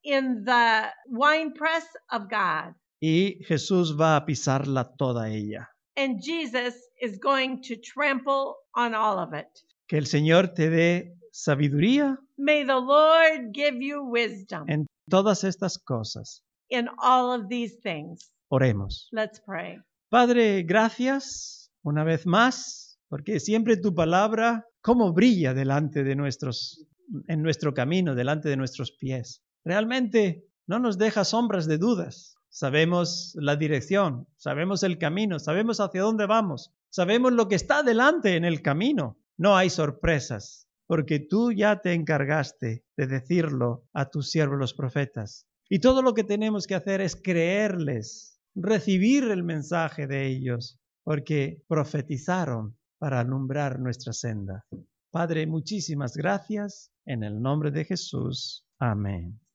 Speaker 2: in the winepress of God.
Speaker 1: Y Jesús va a pisarla toda ella.
Speaker 2: And Jesus is going to trample on all of it.
Speaker 1: Que el Señor te dé sabiduría
Speaker 2: May the Lord give you wisdom
Speaker 1: en todas estas cosas.
Speaker 2: in all of these things.
Speaker 1: Oremos.
Speaker 2: Let's pray.
Speaker 1: Padre, gracias una vez más, porque siempre tu palabra, cómo brilla delante de nuestros, en nuestro camino, delante de nuestros pies. Realmente no nos deja sombras de dudas. Sabemos la dirección, sabemos el camino, sabemos hacia dónde vamos, sabemos lo que está delante en el camino. No hay sorpresas, porque tú ya te encargaste de decirlo a tus siervos los profetas. Y todo lo que tenemos que hacer es creerles, recibir el mensaje de ellos, porque profetizaron para alumbrar nuestra senda. Padre, muchísimas gracias. En el nombre de Jesús. Amén.